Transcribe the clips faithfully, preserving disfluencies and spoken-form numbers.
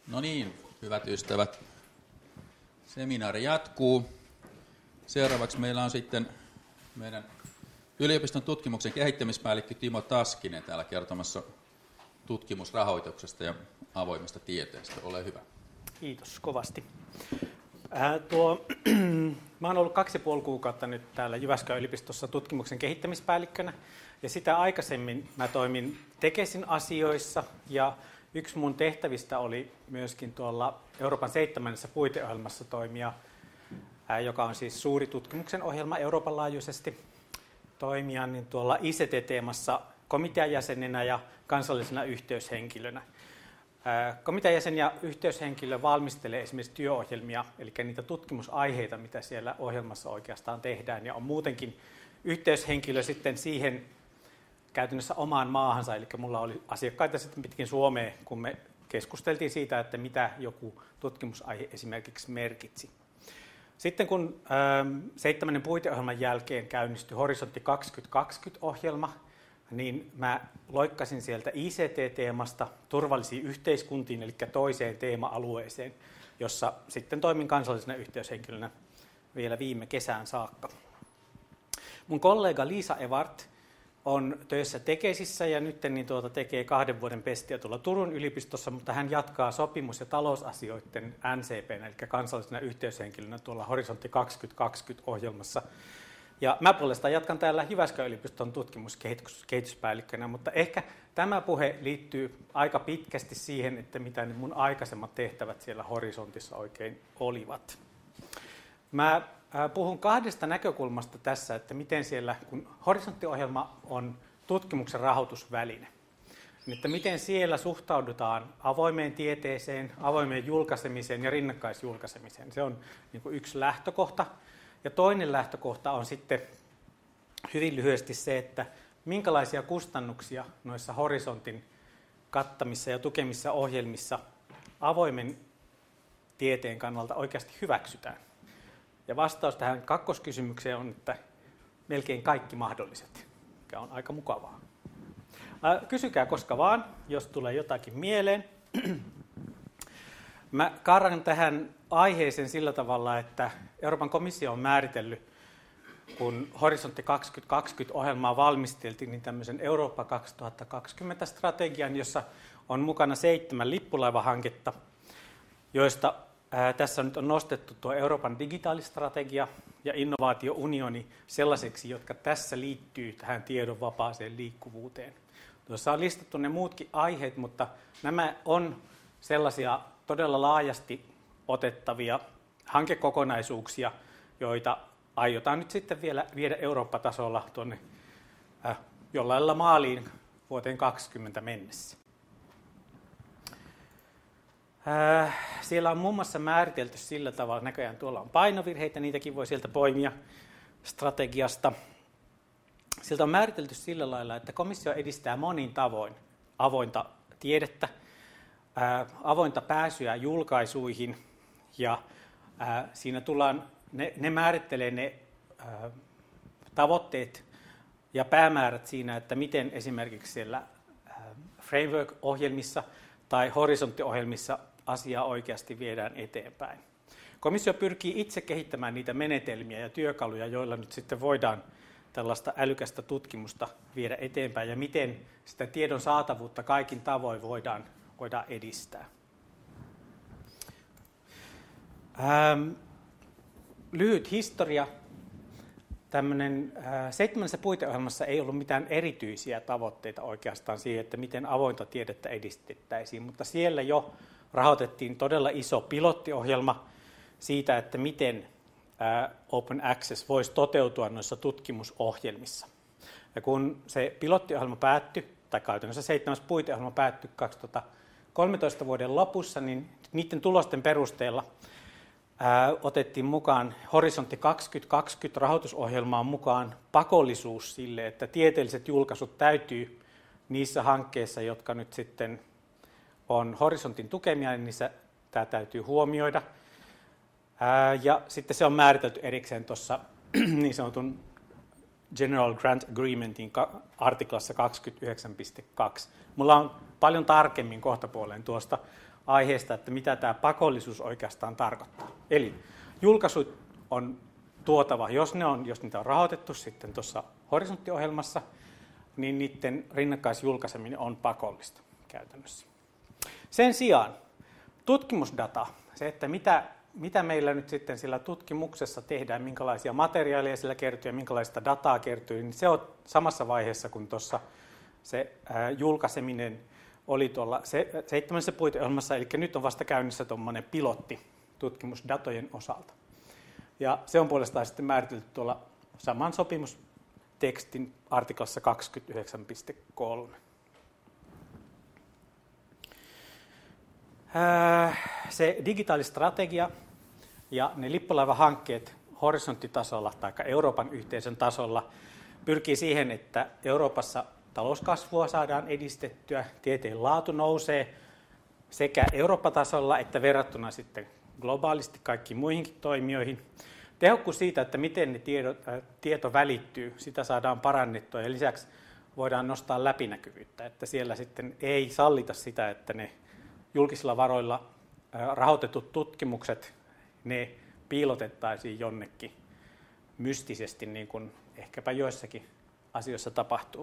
No niin, hyvät ystävät. Seminaari jatkuu. Seuraavaksi meillä on sitten meidän yliopiston tutkimuksen kehittämispäällikkö Timo Taskinen täällä kertomassa tutkimusrahoituksesta ja avoimesta tieteestä. Ole hyvä. Kiitos kovasti. Äh, tuo, mä oon ollut kaksi ja puoli kuukautta nyt täällä Jyväskylän yliopistossa tutkimuksen kehittämispäällikkönä. Ja sitä aikaisemmin mä toimin Tekesin asioissa ja yksi mun tehtävistä oli myöskin tuolla Euroopan seitsemännessä puiteohjelmassa toimia, ää, joka on siis suuri tutkimuksen ohjelma Euroopan laajuisesti, toimia niin tuolla I C T-teemassa komitean jäsenenä ja kansallisena yhteyshenkilönä. Ää, komitean jäsen ja yhteyshenkilö valmistelee esimerkiksi työohjelmia, eli niitä tutkimusaiheita, mitä siellä ohjelmassa oikeastaan tehdään, ja on muutenkin yhteyshenkilö sitten siihen käytännössä omaan maahansa, eli mulla oli asiakkaita sitten pitkin Suomea, kun me keskusteltiin siitä, että mitä joku tutkimusaihe esimerkiksi merkitsi. Sitten kun ähm, seitsemännen puiteohjelman jälkeen käynnistyi Horisontti kaksituhattakaksikymmentä-ohjelma, niin mä loikkasin sieltä I C T-teemasta turvallisiin yhteiskuntiin, eli toiseen teema-alueeseen, jossa sitten toimin kansallisena yhteyshenkilönä vielä viime kesään saakka. Mun kollega Liisa Evart on töissä Tekesissä ja nyt niin tuota tekee kahden vuoden pestiä tuolla Turun yliopistossa, mutta hän jatkaa sopimus- ja talousasioiden N C P:nä, eli kansallisena yhteyshenkilönä tuolla Horisontti kaksituhattakaksikymmentä-ohjelmassa. Ja mä puolestaan jatkan täällä Jyväskylän yliopiston tutkimuskehityspäällikkönä, mutta ehkä tämä puhe liittyy aika pitkästi siihen, että mitä mun aikaisemmat tehtävät siellä Horisontissa oikein olivat. Mä puhun kahdesta näkökulmasta tässä, että miten siellä, kun Horisontti-ohjelma on tutkimuksen rahoitusväline, niin että miten siellä suhtaudutaan avoimeen tieteeseen, avoimeen julkaisemiseen ja rinnakkaisjulkaisemiseen. Se on niin kuin yksi lähtökohta. Ja toinen lähtökohta on sitten hyvin lyhyesti se, että minkälaisia kustannuksia noissa Horisontin kattamissa ja tukemissa ohjelmissa avoimen tieteen kannalta oikeasti hyväksytään. Ja vastaus tähän kakkoskysymykseen on, että melkein kaikki mahdolliset, mikä on aika mukavaa. Kysykää koska vaan, jos tulee jotakin mieleen. Mä karran tähän aiheeseen sillä tavalla, että Euroopan komissio on määritellyt, kun Horisontti kaksituhattakaksikymmentä-ohjelmaa valmisteltiin, niin tämmöisen Eurooppa kaksituhattakaksikymmentä-strategian, jossa on mukana seitsemän lippulaivahanketta, joista Ää, tässä nyt on nostettu tuo Euroopan digitaalistrategia ja innovaatiounioni sellaiseksi, jotka tässä liittyy tähän tiedon vapaaseen liikkuvuuteen. Tuossa on listattu ne muutkin aiheet, mutta nämä on sellaisia todella laajasti otettavia hankekokonaisuuksia, joita aiotaan nyt sitten vielä viedä Eurooppa-tasolla tuonne äh, jollain lailla maaliin vuoteen kaksikymmentä mennessä. Siellä on muun muassa määritelty sillä tavalla, näköjään tuolla on painovirheitä, niitäkin voi sieltä poimia strategiasta. Sieltä on määritelty sillä lailla, että komissio edistää monin tavoin avointa tiedettä, avointa pääsyä julkaisuihin ja siinä tullaan, ne, ne määrittelee ne tavoitteet ja päämäärät siinä, että miten esimerkiksi siellä framework-ohjelmissa tai horisontti-ohjelmissa asiaa oikeasti viedään eteenpäin. Komissio pyrkii itse kehittämään niitä menetelmiä ja työkaluja, joilla nyt sitten voidaan tällaista älykästä tutkimusta viedä eteenpäin ja miten sitä tiedon saatavuutta kaikin tavoin voidaan, voidaan edistää. Ähm, lyhyt historia. Tämmöinen äh, seitsemännessä puiteohjelmassa ei ollut mitään erityisiä tavoitteita oikeastaan siihen, että miten avointa tiedettä edistettäisiin, mutta siellä jo rahoitettiin todella iso pilottiohjelma siitä, että miten äh, Open Access voisi toteutua noissa tutkimusohjelmissa. Ja kun se pilottiohjelma päättyi, tai käytännössä seitsemäs puiteohjelma päättyi kaksituhattakolmetoista vuoden lopussa, niin niiden tulosten perusteella Ää, otettiin mukaan Horisontti kaksituhattakaksikymmentä rahoitusohjelmaan mukaan pakollisuus sille, että tieteelliset julkaisut täytyy niissä hankkeissa, jotka nyt sitten on Horisontin tukemia, niin niissä tämä täytyy huomioida. Ää, ja sitten se on määritelty erikseen tuossa niin sanotun General Grant Agreementin artiklassa kaksikymmentäyhdeksän piste kaksi. Mulla on paljon tarkemmin kohtapuoleen tuosta aiheesta, että mitä tämä pakollisuus oikeastaan tarkoittaa. Eli julkaisut on tuotava, jos, ne on, jos niitä on rahoitettu sitten tuossa Horisontti-ohjelmassa, niin niiden rinnakkaisjulkaiseminen on pakollista käytännössä. Sen sijaan tutkimusdata, se, että mitä, mitä meillä nyt sitten sillä tutkimuksessa tehdään, minkälaisia materiaaleja sillä kertyy ja minkälaista dataa kertyy, niin se on samassa vaiheessa kuin tuossa se ää, julkaiseminen oli tuolla se, seitsemännessä puiteohjelmassa, eli nyt on vasta käynnissä tuommoinen pilotti tutkimusdatojen osalta. Ja se on puolestaan sitten määritelty tuolla saman sopimustekstin artiklassa kaksikymmentäyhdeksän piste kolme. Se digitaalistrategia ja ne lippulaivahankkeet horisonttitasolla tai Euroopan yhteisön tasolla pyrkii siihen, että Euroopassa talouskasvua saadaan edistettyä, tieteen laatu nousee sekä Eurooppa-tasolla että verrattuna sitten globaalisti kaikkiin muihinkin toimijoihin. Tehokkuus siitä, että miten ne tiedot, äh, tieto välittyy, sitä saadaan parannettua ja lisäksi voidaan nostaa läpinäkyvyyttä, että siellä sitten ei sallita sitä, että ne julkisilla varoilla äh, rahoitetut tutkimukset, ne piilotettaisiin jonnekin mystisesti, niin kuin ehkäpä joissakin asioissa tapahtuu.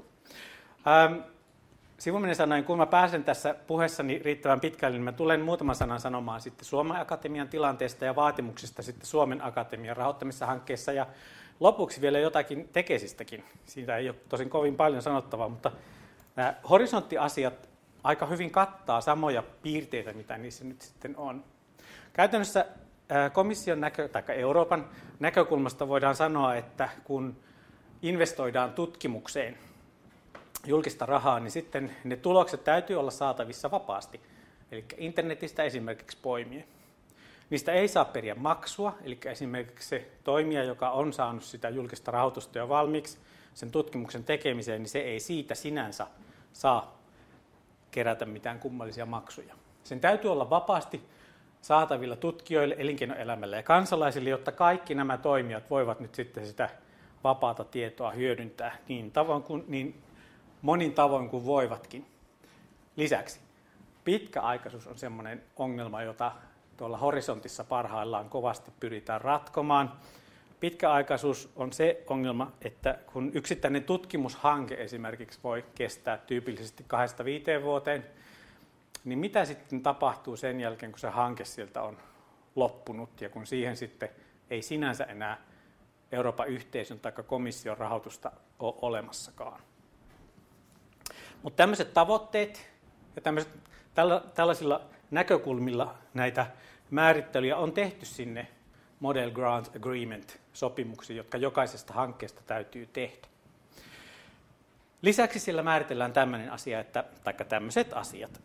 Ähm, Sivuminen sanoi, kun mä pääsen tässä puheessani riittävän pitkälle, niin mä tulen muutaman sanan sanomaan sitten Suomen Akatemian tilanteesta ja vaatimuksista sitten Suomen Akatemian rahoittamissa hankkeissa. Ja lopuksi vielä jotakin tekesistäkin. Siitä ei ole tosin kovin paljon sanottavaa, mutta nämä horisonttiasiat aika hyvin kattaa samoja piirteitä, mitä niissä nyt sitten on. Käytännössä komission näkö, tai Euroopan näkökulmasta voidaan sanoa, että kun investoidaan tutkimukseen julkista rahaa, niin sitten ne tulokset täytyy olla saatavissa vapaasti. Eli internetistä esimerkiksi poimien. Niistä ei saa periä maksua, eli esimerkiksi se toimija, joka on saanut sitä julkista rahoitusta jo valmiiksi sen tutkimuksen tekemiseen, niin se ei siitä sinänsä saa kerätä mitään kummallisia maksuja. Sen täytyy olla vapaasti saatavilla tutkijoille, elinkeinoelämälle ja kansalaisille, jotta kaikki nämä toimijat voivat nyt sitten sitä vapaata tietoa hyödyntää niin tavoin kuin niin monin tavoin kuin voivatkin. Lisäksi pitkäaikaisuus on sellainen ongelma, jota tuolla horisontissa parhaillaan kovasti pyritään ratkomaan. Pitkäaikaisuus on se ongelma, että kun yksittäinen tutkimushanke esimerkiksi voi kestää tyypillisesti kahdesta viiteen vuoteen, niin mitä sitten tapahtuu sen jälkeen, kun se hanke sieltä on loppunut ja kun siihen sitten ei sinänsä enää Euroopan yhteisön tai komission rahoitusta ole olemassakaan. Mutta tämmöiset tavoitteet ja tämmöiset, tällä, tällaisilla näkökulmilla näitä määrittelyjä on tehty sinne Model Grant Agreement-sopimuksiin, jotka jokaisesta hankkeesta täytyy tehdä. Lisäksi sillä määritellään tämmöinen asia, että, taikka tämmöiset asiat.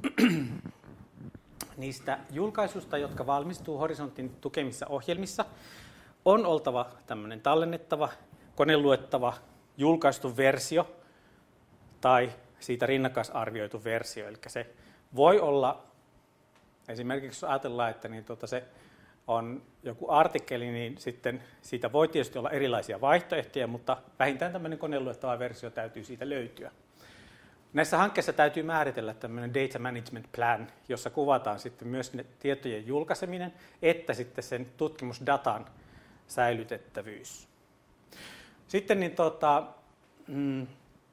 Niistä julkaisusta, jotka valmistuu Horisontin tukemissa ohjelmissa, on oltava tämmöinen tallennettava, koneluettava, julkaistu versio tai siitä rinnakkaisarvioitu versio. Eli se voi olla, esimerkiksi jos ajatellaan, että niin tuota se on joku artikkeli, niin sitten siitä voi tietysti olla erilaisia vaihtoehtoja, mutta vähintään tämmöinen koneluettava versio täytyy siitä löytyä. Näissä hankkeissa täytyy määritellä tämmöinen data management plan, jossa kuvataan sitten myös ne tietojen julkaiseminen, että sitten sen tutkimusdatan säilytettävyys. Sitten niin tuota, mm,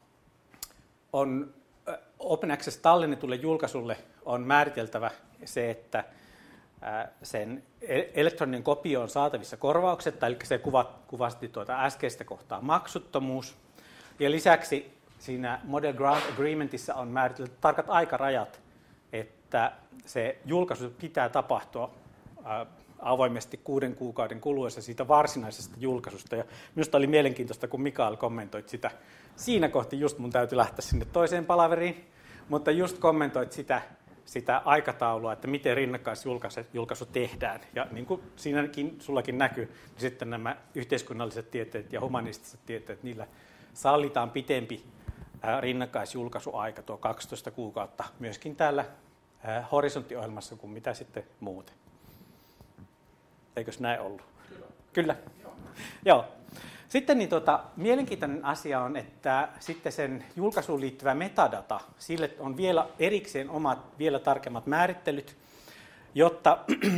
on Open Access tallennetulle julkaisulle on määriteltävä se, että sen elektroninen kopio on saatavissa korvauksetta, eli se kuvasti tuota äskeistä kohtaa maksuttomuus. Ja lisäksi siinä Model Grant Agreementissa on määritelty tarkat aikarajat, että se julkaisu pitää tapahtua avoimesti kuuden kuukauden kuluessa siitä varsinaisesta julkaisusta. Ja minusta oli mielenkiintoista, kun Mikael kommentoit sitä. Siinä kohti just mun täytyy lähteä sinne toiseen palaveriin, mutta just kommentoit sitä, sitä aikataulua, että miten rinnakkaisjulkaisu tehdään. Ja niin kuin siinäkin sullakin näkyy, niin sitten nämä yhteiskunnalliset tieteet ja humanistiset tieteet, niillä sallitaan pitempi rinnakkaisjulkaisuaika, tuo kaksitoista kuukautta, myöskin täällä horisonttiohjelmassa kuin mitä sitten muuten. Eikös näin ollut? Kyllä. Kyllä. Joo. Joo. Sitten niin tuota, mielenkiintoinen asia on, että sitten sen julkaisuun liittyvä metadata, sille on vielä erikseen omat, vielä tarkemmat määrittelyt. jotta,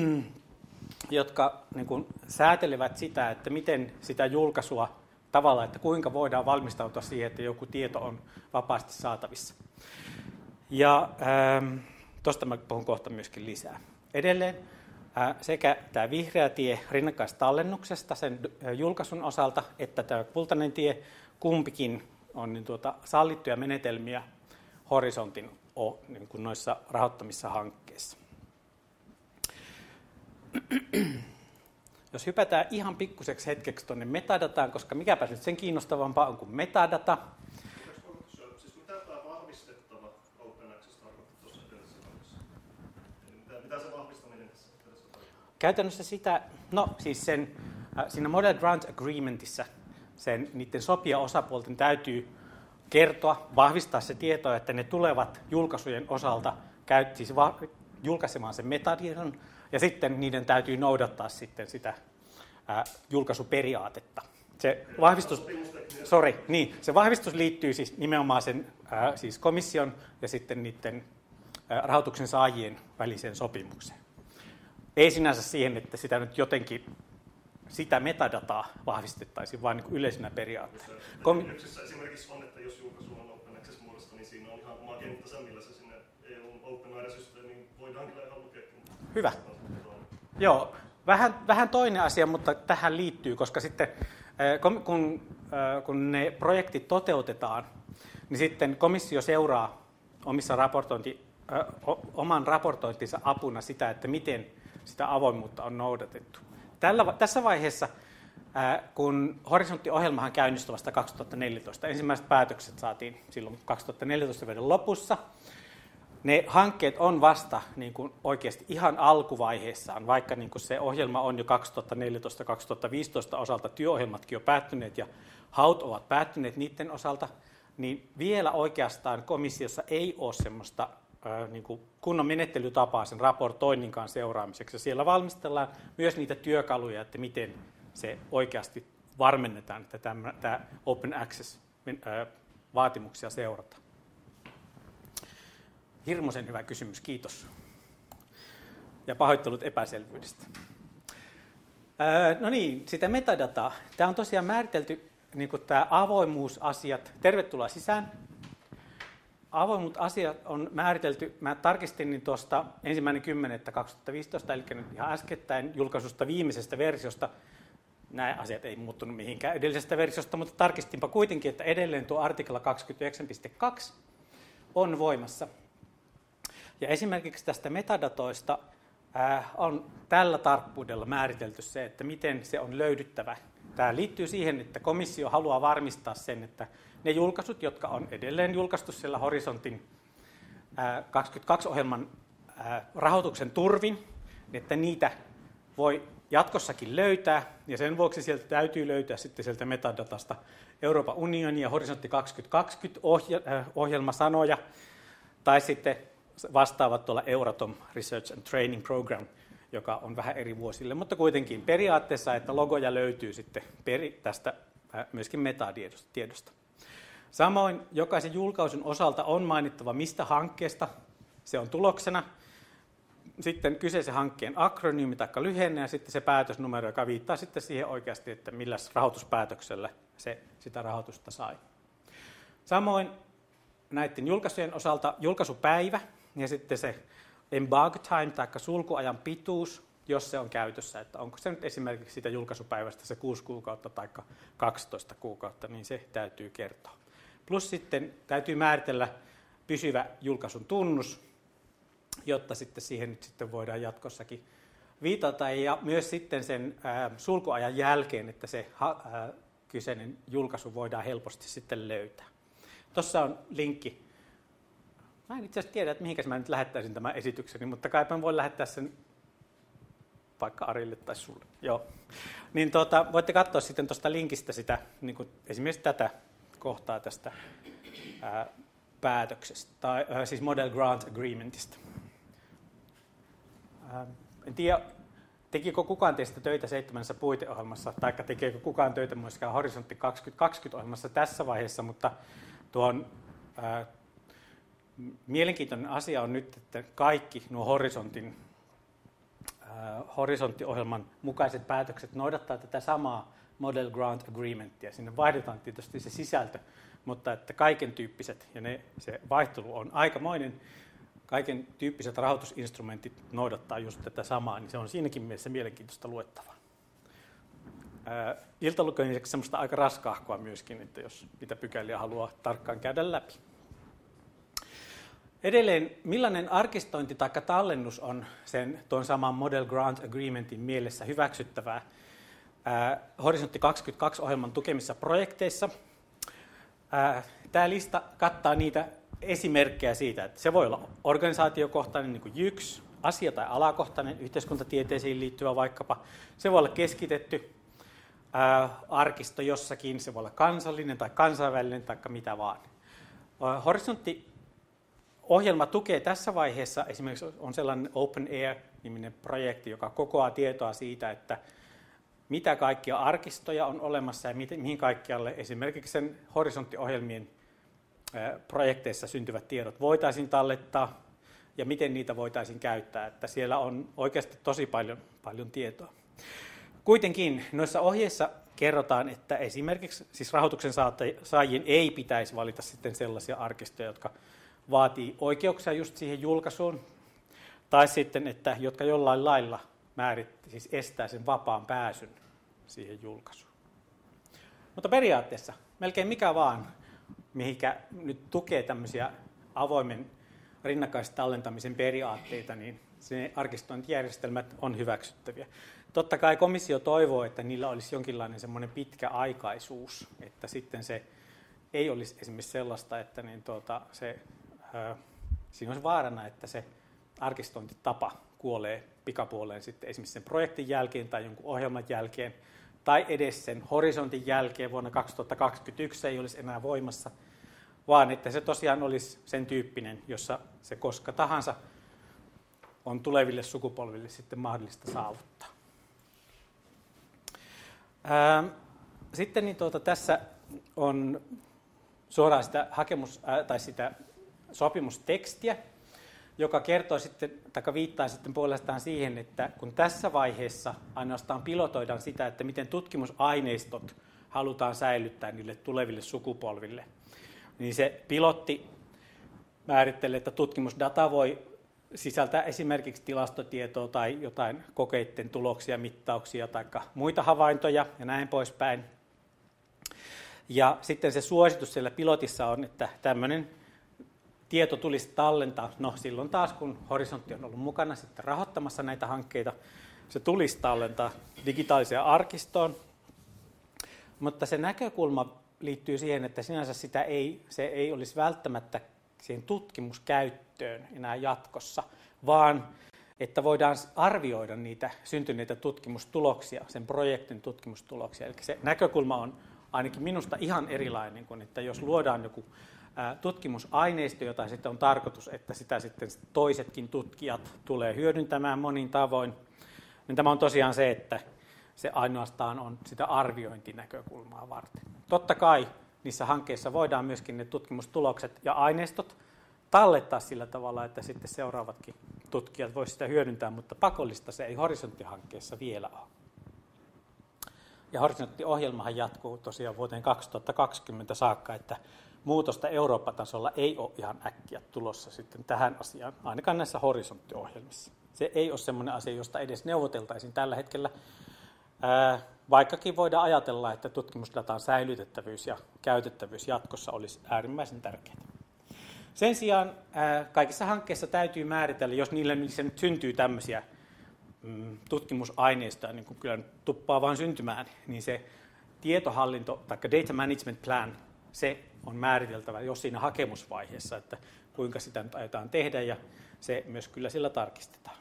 jotka niin kuin säätelevät sitä, että miten sitä julkaisua tavalla, että kuinka voidaan valmistautua siihen, että joku tieto on vapaasti saatavissa. Ja ähm, tuosta mä puhun kohta myöskin lisää. Edelleen äh, sekä tämä vihreä tie rinnakkaistallennuksesta sen äh, julkaisun osalta, että tämä kultainen tie, kumpikin on niin tuota, sallittuja menetelmiä Horisontin o, niin kuin noissa rahoittamissa hankkeissa. Jos hypätään ihan pikkuseksi hetkeksi tuonne metadataan, koska mikäpä nyt sen kiinnostavampaa on kuin metadata. Siis mitä tämä vahvistettava Open Access tarkoittaa tuossa edellisessä kohdassa? Mitä, mitä se vahvistaminen tässä tarkoittaa? Käytännössä sitä, no siis sen, äh, siinä Model Grant Agreementissa sen, niiden sopia osapuolten täytyy kertoa, vahvistaa se tieto, että ne tulevat julkaisujen osalta käyt, siis va, julkaisemaan sen metatiedon, ja sitten niiden täytyy noudattaa sitten sitä ää, julkaisuperiaatetta. Se vahvistus, sorry, niin, se vahvistus liittyy siis nimenomaan sen ää, siis komission ja sitten niiden ää, rahoituksen saajien väliseen sopimukseen. Ei sinänsä siihen, että sitä nyt jotenkin sitä metadataa vahvistettaisiin, vaan niin kuin yleisenä periaatteena. Kom- esimerkiksi on, että jos julkaisu on Open Access-muodosta, niin siinä on ihan oma kenttänsä, millä se sinne E U:n Open Aira-systeemiin voidaan kyllä ihan lukea. Hyvä. Joo, vähän, vähän toinen asia, mutta tähän liittyy, koska sitten kun, kun ne projektit toteutetaan, niin sitten komissio seuraa omissa raportointi, oman raportointinsa apuna sitä, että miten sitä avoimuutta on noudatettu. Tällä, tässä vaiheessa, kun Horisontti-ohjelmahan käynnistyi vasta kaksituhattaneljätoista, ensimmäiset päätökset saatiin silloin kaksituhattaneljätoista vuoden lopussa. Ne hankkeet on vasta niin kuin oikeasti ihan alkuvaiheessaan, vaikka niin kuin se ohjelma on jo kaksituhattaneljätoista kaksituhattaviisitoista osalta, työohjelmatkin on päättyneet ja haut ovat päättyneet niiden osalta, niin vielä oikeastaan komissiossa ei ole semmoista ää, niin kuin kunnon menettelytapaa sen raportoinninkaan seuraamiseksi. Siellä valmistellaan myös niitä työkaluja, että miten se oikeasti varmennetaan, että tämä, tämä Open Access-vaatimuksia seurataan. Hirmuisen hyvä kysymys, kiitos. Ja pahoittelut epäselvyydestä. Öö, no niin, sitä metadataa. Tämä on tosiaan määritelty, niin kuin tämä avoimuusasiat. Tervetuloa sisään. Avoimuusasiat on määritelty, mä tarkistin niin tuosta ensimmäinen kymmenettä kaksituhattaviisitoista, eli nyt ihan äskettäin julkaisusta viimeisestä versiosta. Nämä asiat ei muuttunut mihinkään edellisestä versiosta, mutta tarkistinpa kuitenkin, että edelleen tuo artikla kaksikymmentäyhdeksän piste kaksi on voimassa. Ja esimerkiksi tästä metadatoista ää, on tällä tarkkuudella määritelty se, että miten se on löydyttävä. Tämä liittyy siihen, että komissio haluaa varmistaa sen, että ne julkaisut, jotka on edelleen julkaistu siellä Horisontin ää, kaksikymmentäkaksi-ohjelman ää, rahoituksen turvin, että niitä voi jatkossakin löytää, ja sen vuoksi sieltä täytyy löytää sitten sieltä metadatasta Euroopan unionin ja Horisontti kaksituhattakaksikymmentä ohjelmasanoja, tai sitten vastaavat tuolla Euratom Research and Training Program, joka on vähän eri vuosille, mutta kuitenkin periaatteessa, että logoja löytyy sitten tästä myöskin metatiedosta. Samoin jokaisen julkaisun osalta on mainittava, mistä hankkeesta se on tuloksena, sitten kyseisen hankkeen akronyymi tai lyhenne ja sitten se päätösnumero, joka viittaa sitten siihen oikeasti, että millä rahoituspäätöksellä se sitä rahoitusta sai. Samoin näiden julkaisujen osalta julkaisupäivä ja sitten se embargo time tai sulkuajan pituus, jos se on käytössä, että onko se nyt esimerkiksi siitä julkaisupäivästä se kuusi kuukautta tai kaksitoista kuukautta, niin se täytyy kertoa. Plus sitten täytyy määritellä pysyvä julkaisun tunnus, jotta sitten siihen nyt sitten voidaan jatkossakin viitata ja myös sitten sen ää, sulkuajan jälkeen, että se ha, ää, kyseinen julkaisu voidaan helposti sitten löytää. Tuossa on linkki. Mä en itse asiassa tiedä, että mihinkäs mä nyt lähettäisin tämän esitykseni, mutta kai mä voin lähettää sen vaikka Arille tai sulle. Joo. Niin tuota, voitte katsoa sitten tuosta linkistä sitä, niin kuin esimerkiksi tätä kohtaa tästä ää, päätöksestä, tai ää, siis Model Grant Agreementista. Ää, en tiedä, tekikö kukaan teistä töitä seitsemännessä puiteohjelmassa, tai tekeekö kukaan töitä myöskään Horisontti kaksituhattakaksikymmentä-ohjelmassa tässä vaiheessa, mutta tuon ää, mielenkiintoinen asia on nyt, että kaikki nuo Horisontin horisonttiohjelman mukaiset päätökset noudattaa tätä samaa Model Grant Agreementia. Sinne vaihdetaan tietysti se sisältö, mutta että kaiken tyyppiset, ja ne, se vaihtelu on aikamoinen, kaiken tyyppiset rahoitusinstrumentit noudattaa just tätä samaa, niin se on siinäkin mielessä mielenkiintoista luettavaa. Iltalukemiseksi semmoista aika raskaahkoa myöskin, että jos mitä pykäliä haluaa tarkkaan käydä läpi. Edelleen, millainen arkistointi tai tallennus on sen tuon saman Model Grant Agreementin mielessä hyväksyttävää ää, Horisontti kaksikymmentäkaksi-ohjelman tukemissa projekteissa? Ää, tämä lista kattaa niitä esimerkkejä siitä, että se voi olla organisaatiokohtainen, niin kuin J Y K S, asia- tai alakohtainen, yhteiskuntatieteisiin liittyvä vaikkapa. Se voi olla keskitetty ää, arkisto jossakin, se voi olla kansallinen tai kansainvälinen tai mitä vaan. Horisontti ohjelma tukee tässä vaiheessa, esimerkiksi on sellainen Open Air-niminen projekti, joka kokoaa tietoa siitä, että mitä kaikkia arkistoja on olemassa ja mihin kaikkialle esimerkiksi sen horisonttiohjelmien projekteissa syntyvät tiedot voitaisiin tallettaa ja miten niitä voitaisiin käyttää. Että siellä on oikeasti tosi paljon, paljon tietoa. Kuitenkin noissa ohjeissa kerrotaan, että esimerkiksi siis rahoituksen saajien ei pitäisi valita sitten sellaisia arkistoja, jotka vaatii oikeuksia just siihen julkaisuun, tai sitten, että jotka jollain lailla määrit, siis estää sen vapaan pääsyn siihen julkaisuun. Mutta periaatteessa melkein mikä vaan, mihinkä nyt tukee tämmöisiä avoimen rinnakkaistallentamisen periaatteita, niin se arkistointijärjestelmät on hyväksyttäviä. Totta kai komissio toivoo, että niillä olisi jonkinlainen semmoinen pitkäaikaisuus, että sitten se ei olisi esimerkiksi sellaista, että niin tuota, se, ää, siinä olisi vaarana, että se arkistointitapa kuolee pikapuoleen sitten esimerkiksi sen projektin jälkeen tai jonkun ohjelman jälkeen, tai edes sen horisontin jälkeen vuonna kaksituhattakaksikymmentäyksi se ei olisi enää voimassa, vaan että se tosiaan olisi sen tyyppinen, jossa se koska tahansa on tuleville sukupolville sitten mahdollista saavuttaa. Ää, sitten niin tuota, tässä on suoraan sitä hakemus- ää, tai sitä sopimustekstiä, joka kertoo sitten, tai viittaa sitten puolestaan siihen, että kun tässä vaiheessa ainoastaan pilotoidaan sitä, että miten tutkimusaineistot halutaan säilyttää niille tuleville sukupolville, niin se pilotti määrittelee, että tutkimusdata voi sisältää esimerkiksi tilastotietoa tai jotain kokeiden tuloksia, mittauksia tai muita havaintoja ja näin poispäin. Ja sitten se suositus siellä pilotissa on, että tämmöinen tieto tulisi tallentaa, no silloin taas kun Horisontti on ollut mukana sitten rahoittamassa näitä hankkeita, se tulisi tallentaa digitaaliseen arkistoon, mutta se näkökulma liittyy siihen, että sinänsä sitä ei, se ei olisi välttämättä siihen tutkimuskäyttöön enää jatkossa, vaan että voidaan arvioida niitä syntyneitä tutkimustuloksia, sen projektin tutkimustuloksia. Eli se näkökulma on ainakin minusta ihan erilainen kuin, että jos luodaan joku tutkimusaineisto, jota sitten on tarkoitus, että sitä sitten toisetkin tutkijat tulee hyödyntämään monin tavoin, niin tämä on tosiaan se, että se ainoastaan on sitä arviointinäkökulmaa varten. Totta kai niissä hankkeissa voidaan myöskin ne tutkimustulokset ja aineistot tallettaa sillä tavalla, että sitten seuraavatkin tutkijat voisivat sitä hyödyntää, mutta pakollista se ei Horisontti-hankkeessa vielä ole. Ja Horisontti-ohjelmahan jatkuu tosiaan vuoteen kaksituhattakaksikymmentä saakka, että muutosta Eurooppa-tasolla ei ole ihan äkkiä tulossa sitten tähän asiaan, ainakaan näissä Horisontti-ohjelmissa. Se ei ole sellainen asia, josta edes neuvoteltaisiin tällä hetkellä, vaikkakin voidaan ajatella, että tutkimusdatan säilytettävyys ja käytettävyys jatkossa olisi äärimmäisen tärkeää. Sen sijaan kaikissa hankkeissa täytyy määritellä, jos niille niissä nyt syntyy tämmöisiä tutkimusaineistoja, niin kuin kyllä nyt tuppaa vaan syntymään, niin se tietohallinto tai data management plan, se on määriteltävä jos siinä hakemusvaiheessa, että kuinka sitä nyt aiotaan tehdä, ja se myös kyllä sillä tarkistetaan.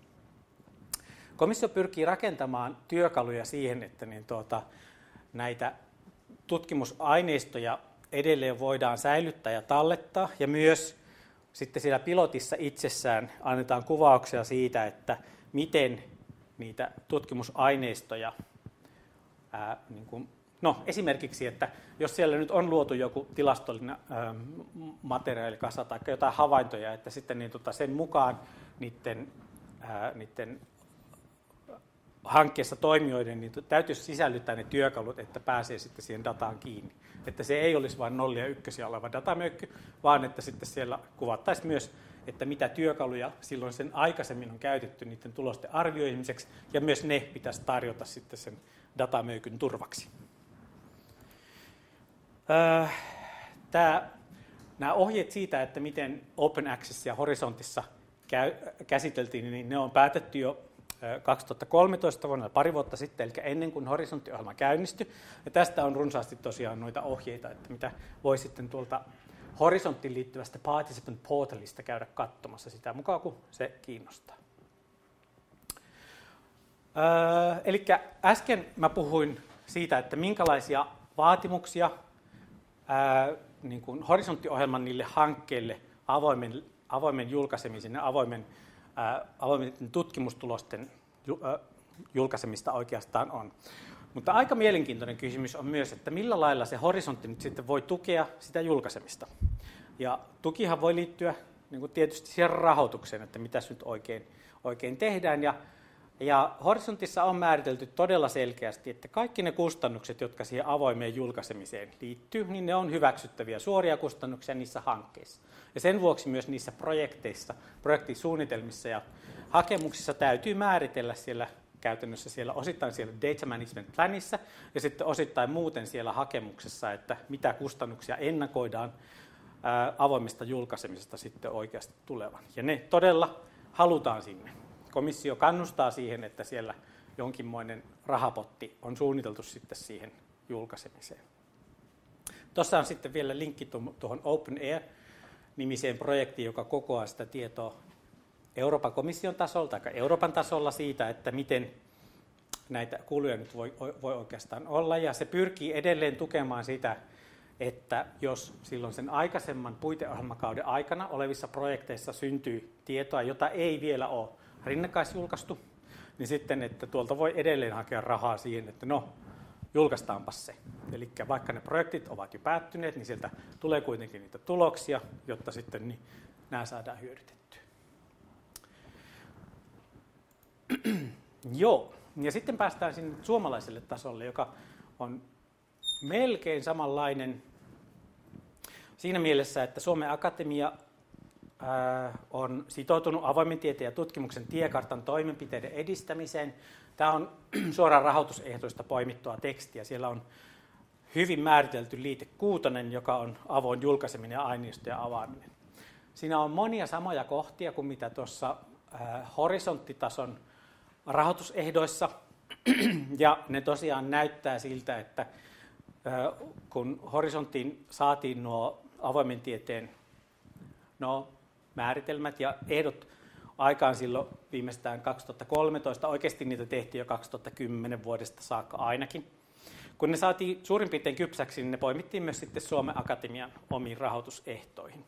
Komissio pyrkii rakentamaan työkaluja siihen, että niin tuota, näitä tutkimusaineistoja edelleen voidaan säilyttää ja tallettaa, ja myös sitten siellä pilotissa itsessään annetaan kuvauksia siitä, että miten niitä tutkimusaineistoja, ää, niin kuin, no esimerkiksi, että jos siellä nyt on luotu joku tilastollinen ää, materiaalikasa tai jotain havaintoja, että sitten niin, tota, sen mukaan niiden, ää, niiden hankkeessa toimijoiden, niin täytyisi sisällyttää ne työkalut, että pääsee sitten siihen dataan kiinni. Että se ei olisi vain nollia ja ykkösiä oleva datamöykky, vaan että sitten siellä kuvattaisiin myös, että mitä työkaluja silloin sen aikaisemmin on käytetty niiden tulosten arvioimiseksi, ja myös ne pitäisi tarjota sitten sen datamöykyn turvaksi. Öö, Tämä, nämä ohjeet siitä, että miten Open Access ja Horizontissa käy, käsiteltiin, niin ne on päätetty jo kaksituhattakolmetoista vuonna, pari vuotta sitten, eli ennen kuin Horisontti-ohjelma käynnistyi. Ja tästä on runsaasti tosiaan noita ohjeita, että mitä voi sitten tuolta Horizonttiin liittyvästä Participant Portalista käydä katsomassa sitä mukaan, kun se kiinnostaa. Öö, eli äsken mä puhuin siitä, että minkälaisia vaatimuksia ää, niin kuin Horisontti-ohjelman niille hankkeille avoimen, avoimen julkaisemisen ja avoimen, ää, avoimen tutkimustulosten ju, ää, julkaisemista oikeastaan on. Mutta aika mielenkiintoinen kysymys on myös, että millä lailla se Horisontti nyt sitten voi tukea sitä julkaisemista. Ja tukihan voi liittyä niin kuin tietysti siihen rahoitukseen, että mitä nyt oikein, oikein tehdään. Ja, ja Horisontissa on määritelty todella selkeästi, että kaikki ne kustannukset, jotka siihen avoimeen julkaisemiseen liittyy, niin ne on hyväksyttäviä suoria kustannuksia niissä hankkeissa. Ja sen vuoksi myös niissä projekteissa, projektisuunnitelmissa ja hakemuksissa täytyy määritellä siellä käytännössä siellä osittain siellä Data Management Planissa ja sitten osittain muuten siellä hakemuksessa, että mitä kustannuksia ennakoidaan ää, avoimesta julkaisemisesta sitten oikeasti tulevan. Ja ne todella halutaan sinne. Komissio kannustaa siihen, että siellä jonkinmoinen rahapotti on suunniteltu sitten siihen julkaisemiseen. Tuossa on sitten vielä linkki tuohon Open Air-nimiseen projektiin, joka kokoaa sitä tietoa Euroopan komission tasolla tai Euroopan tasolla siitä, että miten näitä kuluja nyt voi, voi oikeastaan olla. Ja se pyrkii edelleen tukemaan sitä, että jos silloin sen aikaisemman puiteohjelmakauden aikana olevissa projekteissa syntyy tietoa, jota ei vielä ole rinnakkaisjulkaistu, niin sitten, että tuolta voi edelleen hakea rahaa siihen, että no, julkaistaanpas se. Eli vaikka ne projektit ovat jo päättyneet, niin sieltä tulee kuitenkin niitä tuloksia, jotta sitten niin nämä saadaan hyödytettyä. Joo, ja sitten päästään sinne suomalaiselle tasolle, joka on melkein samanlainen siinä mielessä, että Suomen Akatemia ää, on sitoutunut avoimen tieteen ja tutkimuksen tiekartan toimenpiteiden edistämiseen. Tämä on suoraan rahoitusehdoista poimittua tekstiä. Siellä on hyvin määritelty liite kuutonen, joka on avoin julkaiseminen ja aineistojen avaaminen. Siinä on monia samoja kohtia kuin mitä tuossa ää, horisonttitason rahoitusehdoissa, ja ne tosiaan näyttää siltä, että kun Horisonttiin saatiin nuo avoimen tieteen no, määritelmät ja ehdot aikaan silloin viimeistään kaksituhattakolmetoista, oikeasti niitä tehtiin jo kaksituhattakymmenen vuodesta saakka ainakin. Kun ne saatiin suurin piirtein kypsäksi, niin ne poimittiin myös sitten Suomen Akatemian omiin rahoitusehtoihin.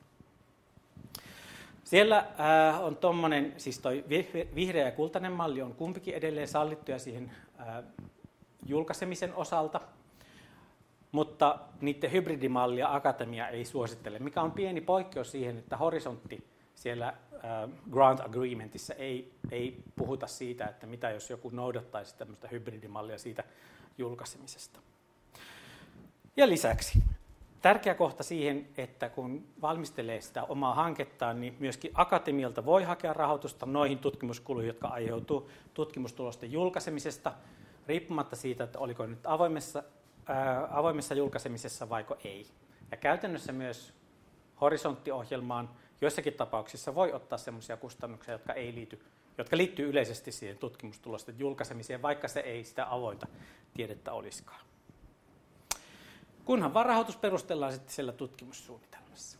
Siellä äh, on tuommoinen, siis toi vihreä ja kultainen malli on kumpikin edelleen sallittuja siihen äh, julkaisemisen osalta, mutta niiden hybridimallia Akatemia ei suosittele, mikä on pieni poikkeus siihen, että Horisontti siellä äh, Grant Agreementissa ei, ei puhuta siitä, että mitä jos joku noudattaisi tämmöistä hybridimallia siitä julkaisemisesta. Ja lisäksi tärkeä kohta siihen, että kun valmistelee sitä omaa hankettaan, niin myöskin Akatemialta voi hakea rahoitusta noihin tutkimuskuluihin, jotka aiheutuu tutkimustulosten julkaisemisesta, riippumatta siitä, että oliko nyt avoimessa, ää, avoimessa julkaisemisessa vaiko ei. Ja käytännössä myös Horisontti-ohjelmaan joissakin tapauksissa voi ottaa sellaisia kustannuksia, jotka, ei liity, jotka liittyy yleisesti siihen tutkimustulosten julkaisemiseen, vaikka se ei sitä avointa tiedettä olisikaan. Kunhan vaan rahoitus perustellaan sitten siellä tutkimussuunnitelmassa.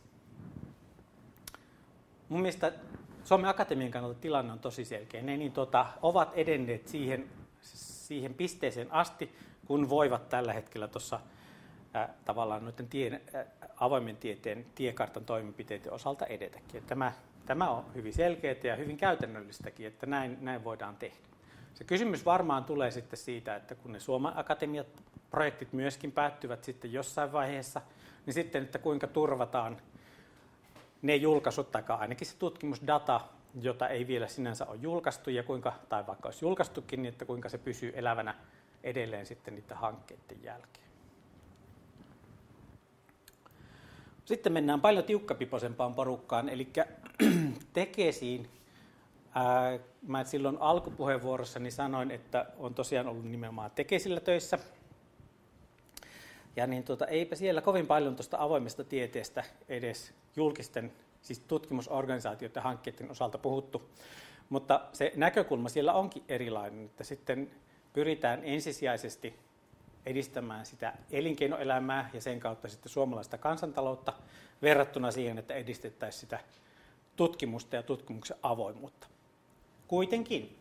Mun mielestä Suomen Akatemian kannalta tilanne on tosi selkeä. Ne niin, tota, ovat edenneet siihen, siihen pisteeseen asti, kun voivat tällä hetkellä tuossa tavallaan noiden tie, ä, avoimen tieteen tiekartan toimenpiteiden osalta edetäkin. Tämä, tämä on hyvin selkeää ja hyvin käytännöllistäkin, että näin, näin voidaan tehdä. Se kysymys varmaan tulee sitten siitä, että kun ne Suomen Akatemiat projektit myöskin päättyvät sitten jossain vaiheessa, niin sitten, että kuinka turvataan ne julkaisut, tai ainakin se tutkimusdata jota ei vielä sinänsä ole julkaistu, ja kuinka, tai vaikka olisi julkaistukin, niin että kuinka se pysyy elävänä edelleen sitten niiden hankkeiden jälkeen. Sitten mennään paljon tiukkapipoisempaan porukkaan, eli Tekesiin. Ää, mä silloin alkupuheenvuorossani sanoin, että olen tosiaan ollut nimenomaan Tekesillä töissä. Ja niin tuota, eipä siellä kovin paljon tuosta avoimesta tieteestä edes julkisten, siis tutkimusorganisaatioiden hankkeiden osalta puhuttu. Mutta se näkökulma siellä onkin erilainen, että sitten pyritään ensisijaisesti edistämään sitä elinkeinoelämää ja sen kautta sitten suomalaista kansantaloutta verrattuna siihen, että edistettäisiin sitä tutkimusta ja tutkimuksen avoimuutta. Kuitenkin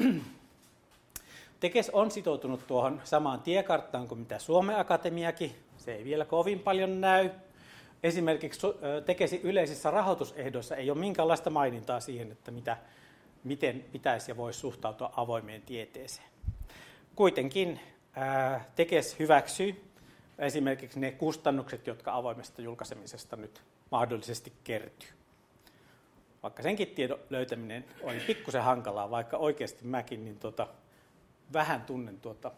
Tekes on sitoutunut tuohon samaan tiekarttaan kuin mitä Suomen Akatemiakin. Se ei vielä kovin paljon näy. Esimerkiksi Tekesin yleisissä rahoitusehdoissa ei ole minkäänlaista mainintaa siihen, että mitä, miten pitäisi ja voisi suhtautua avoimeen tieteeseen. Kuitenkin ää, Tekes hyväksyy esimerkiksi ne kustannukset, jotka avoimesta julkaisemisesta nyt mahdollisesti kertyy. Vaikka senkin tiedon löytäminen oli pikkusen hankalaa, vaikka oikeasti mäkin niin tuota, vähän tunnen tuota,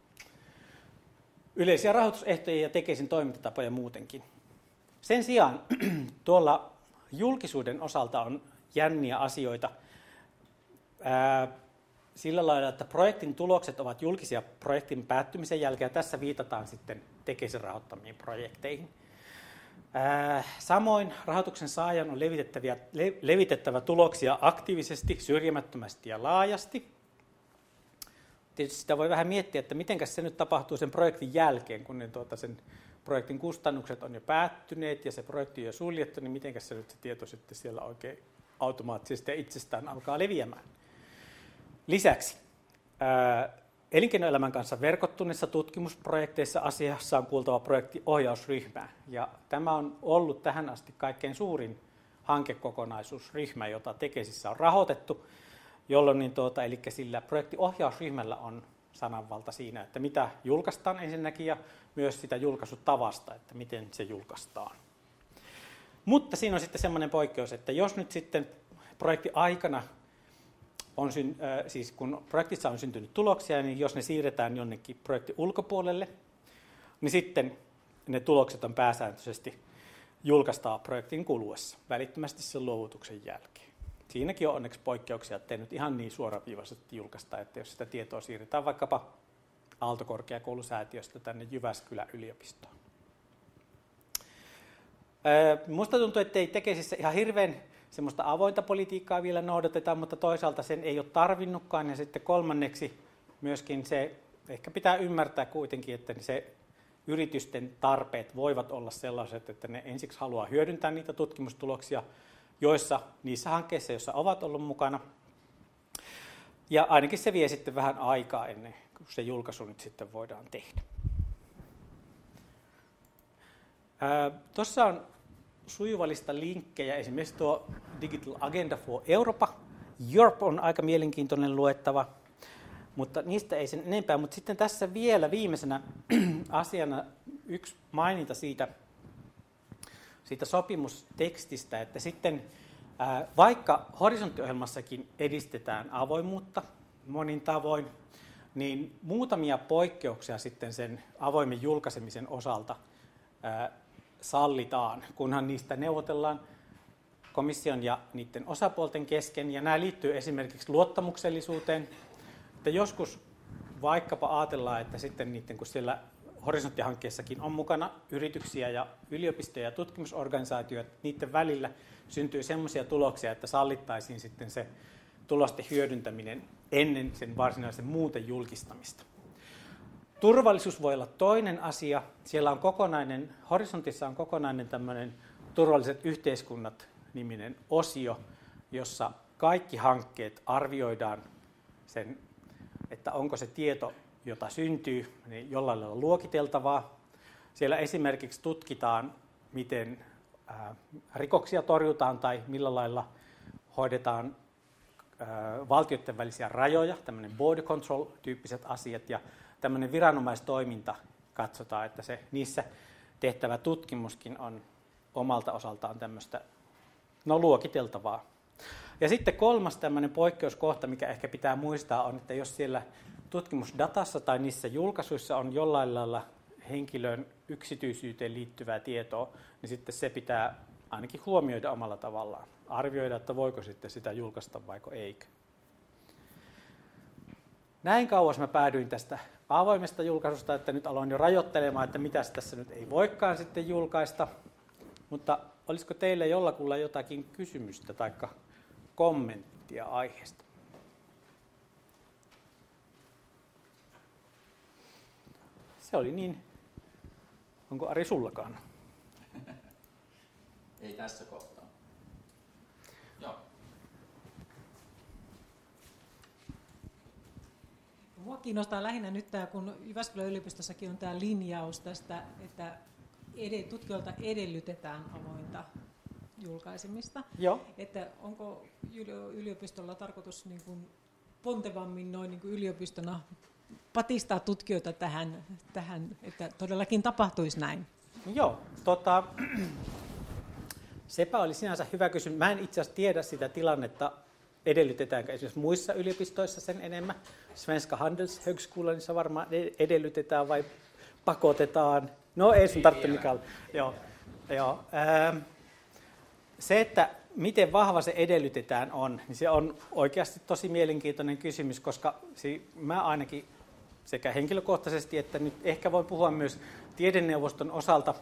yleisiä rahoitusehtoja ja Tekesin toimintatapoja muutenkin. Sen sijaan tuolla julkisuuden osalta on jänniä asioita ää, sillä lailla, että projektin tulokset ovat julkisia projektin päättymisen jälkeen, ja tässä viitataan sitten Tekesin rahoittamiin projekteihin. Ää, samoin rahoituksen saajan on levitettäviä, le, levitettävä tuloksia aktiivisesti, syrjimättömästi ja laajasti. Tietysti sitä voi vähän miettiä, että miten se nyt tapahtuu sen projektin jälkeen, kun ne, tuota, sen projektin kustannukset on jo päättyneet ja se projekti on jo suljettu, niin miten se nyt se tieto sitten siellä oikein automaattisesti ja itsestään alkaa leviämään. Lisäksi ää, elinkeinoelämän kanssa verkottuneissa tutkimusprojekteissa asiassa on kuultava projektiohjausryhmä, ja tämä on ollut tähän asti kaikkein suurin hankekokonaisuusryhmä, jota Tekesissä on rahoitettu, jolloin niin tuota, eli sillä projektiohjausryhmällä on sananvalta siinä, että mitä julkaistaan ensinnäkin ja myös sitä julkaisutavasta, että miten se julkaistaan. Mutta siinä on sitten semmoinen poikkeus, että jos nyt sitten projektin aikana on, äh, siis kun projektissa on syntynyt tuloksia, niin jos ne siirretään jonnekin projektin ulkopuolelle, niin sitten ne tulokset on pääsääntöisesti julkaistaan projektin kuluessa, välittömästi sen luovutuksen jälkeen. Siinäkin on onneksi poikkeuksia, ettei nyt ihan niin suoraviivaisesti julkaista, että jos sitä tietoa siirretään vaikkapa Aalto-korkeakoulusäätiöstä tänne Jyväskylän yliopistoon. Minusta tuntuu, että ei Tekesissä ihan hirveän semmoista avointa politiikkaa vielä noudatetaan, mutta toisaalta sen ei ole tarvinnutkaan. Ja sitten kolmanneksi myöskin se, ehkä pitää ymmärtää kuitenkin, että se yritysten tarpeet voivat olla sellaiset, että ne ensiksi haluaa hyödyntää niitä tutkimustuloksia, joissa niissä hankkeissa, joissa ovat olleet mukana. Ja ainakin se vie sitten vähän aikaa ennen kuin se julkaisu nyt sitten voidaan tehdä. Tuossa on sujuvallista linkkejä, esimerkiksi tuo Digital Agenda for Europa. Europe on aika mielenkiintoinen luettava, mutta niistä ei sen enempää. Mutta sitten tässä vielä viimeisenä asiana yksi maininta siitä, siitä sopimustekstistä, että sitten ää, vaikka horisonttiohjelmassakin edistetään avoimuutta monin tavoin, niin muutamia poikkeuksia sitten sen avoimen julkaisemisen osalta ää, sallitaan, kunhan niistä neuvotellaan komission ja niiden osapuolten kesken. Ja nämä liittyy esimerkiksi luottamuksellisuuteen, että joskus vaikkapa ajatellaan, että sitten niiden, kun siellä horisonttihankkeessakin on mukana yrityksiä ja yliopistoja ja tutkimusorganisaatioita, niiden välillä syntyy sellaisia tuloksia, että sallittaisiin sitten se tulosten hyödyntäminen ennen sen varsinaisen muuten julkistamista. Turvallisuus voi olla toinen asia. Siellä on kokonainen, horisontissa on kokonainen tämmöinen turvalliset yhteiskunnat -niminen osio, jossa kaikki hankkeet arvioidaan sen, että onko se tieto, jota syntyy, niin jollain lailla luokiteltavaa. Siellä esimerkiksi tutkitaan, miten ää, rikoksia torjutaan tai millä lailla hoidetaan ää, valtioiden välisiä rajoja, tämmöinen border control-tyyppiset asiat, ja tämmöinen viranomaistoiminta katsotaan, että se niissä tehtävä tutkimuskin on omalta osaltaan tämmöistä no, luokiteltavaa. Ja sitten kolmas tämmöinen poikkeuskohta, mikä ehkä pitää muistaa, on, että jos siellä tutkimusdatassa tai niissä julkaisuissa on jollain lailla henkilön yksityisyyteen liittyvää tietoa, niin sitten se pitää ainakin huomioida omalla tavallaan. Arvioida, että voiko sitten sitä julkaista vaiko eikö. Näin kauas mä päädyin tästä avoimesta julkaisusta, että nyt aloin jo rajoittelemaan, että mitä tässä nyt ei voikaan sitten julkaista. Mutta olisiko teillä jollakulla jotakin kysymystä tai kommenttia aiheesta? Se oli niin. Onko Ari sullakaan? Ei tässä kohtaa. Joo. Mua kiinnostaa lähinnä nyt tämä, kun Jyväskylän yliopistossakin on tämä linjaus tästä, että tutkijoilta edellytetään avointa julkaisemista. Joo. Että onko yliopistolla tarkoitus niin kuin pontevammin noin niin kuin yliopistona patistaa tutkijoita tähän, tähän, että todellakin tapahtuisi näin? Joo, tota, sepä oli sinänsä hyvä kysymys. Mä en itse asiassa tiedä sitä tilannetta, edellytetäänkö esimerkiksi muissa yliopistoissa sen enemmän. Svenska Handelshögskolassa varmaan edellytetään vai pakotetaan. No ei sun tarvitse Mikael. Joo, joo. Se, että miten vahva se edellytetään on, niin se on oikeasti tosi mielenkiintoinen kysymys, koska mä ainakin sekä henkilökohtaisesti että nyt ehkä voin puhua myös tiedeneuvoston osalta,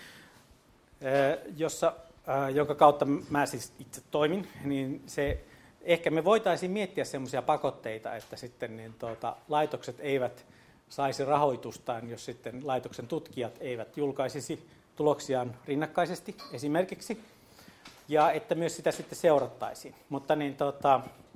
jossa, jonka kautta mä siis itse toimin, niin se, ehkä me voitaisiin miettiä semmoisia pakotteita, että sitten niin tuota, laitokset eivät saisi rahoitustaan, jos sitten laitoksen tutkijat eivät julkaisisi tuloksiaan rinnakkaisesti esimerkiksi, ja että myös sitä sitten seurattaisiin. Mutta niin, tota,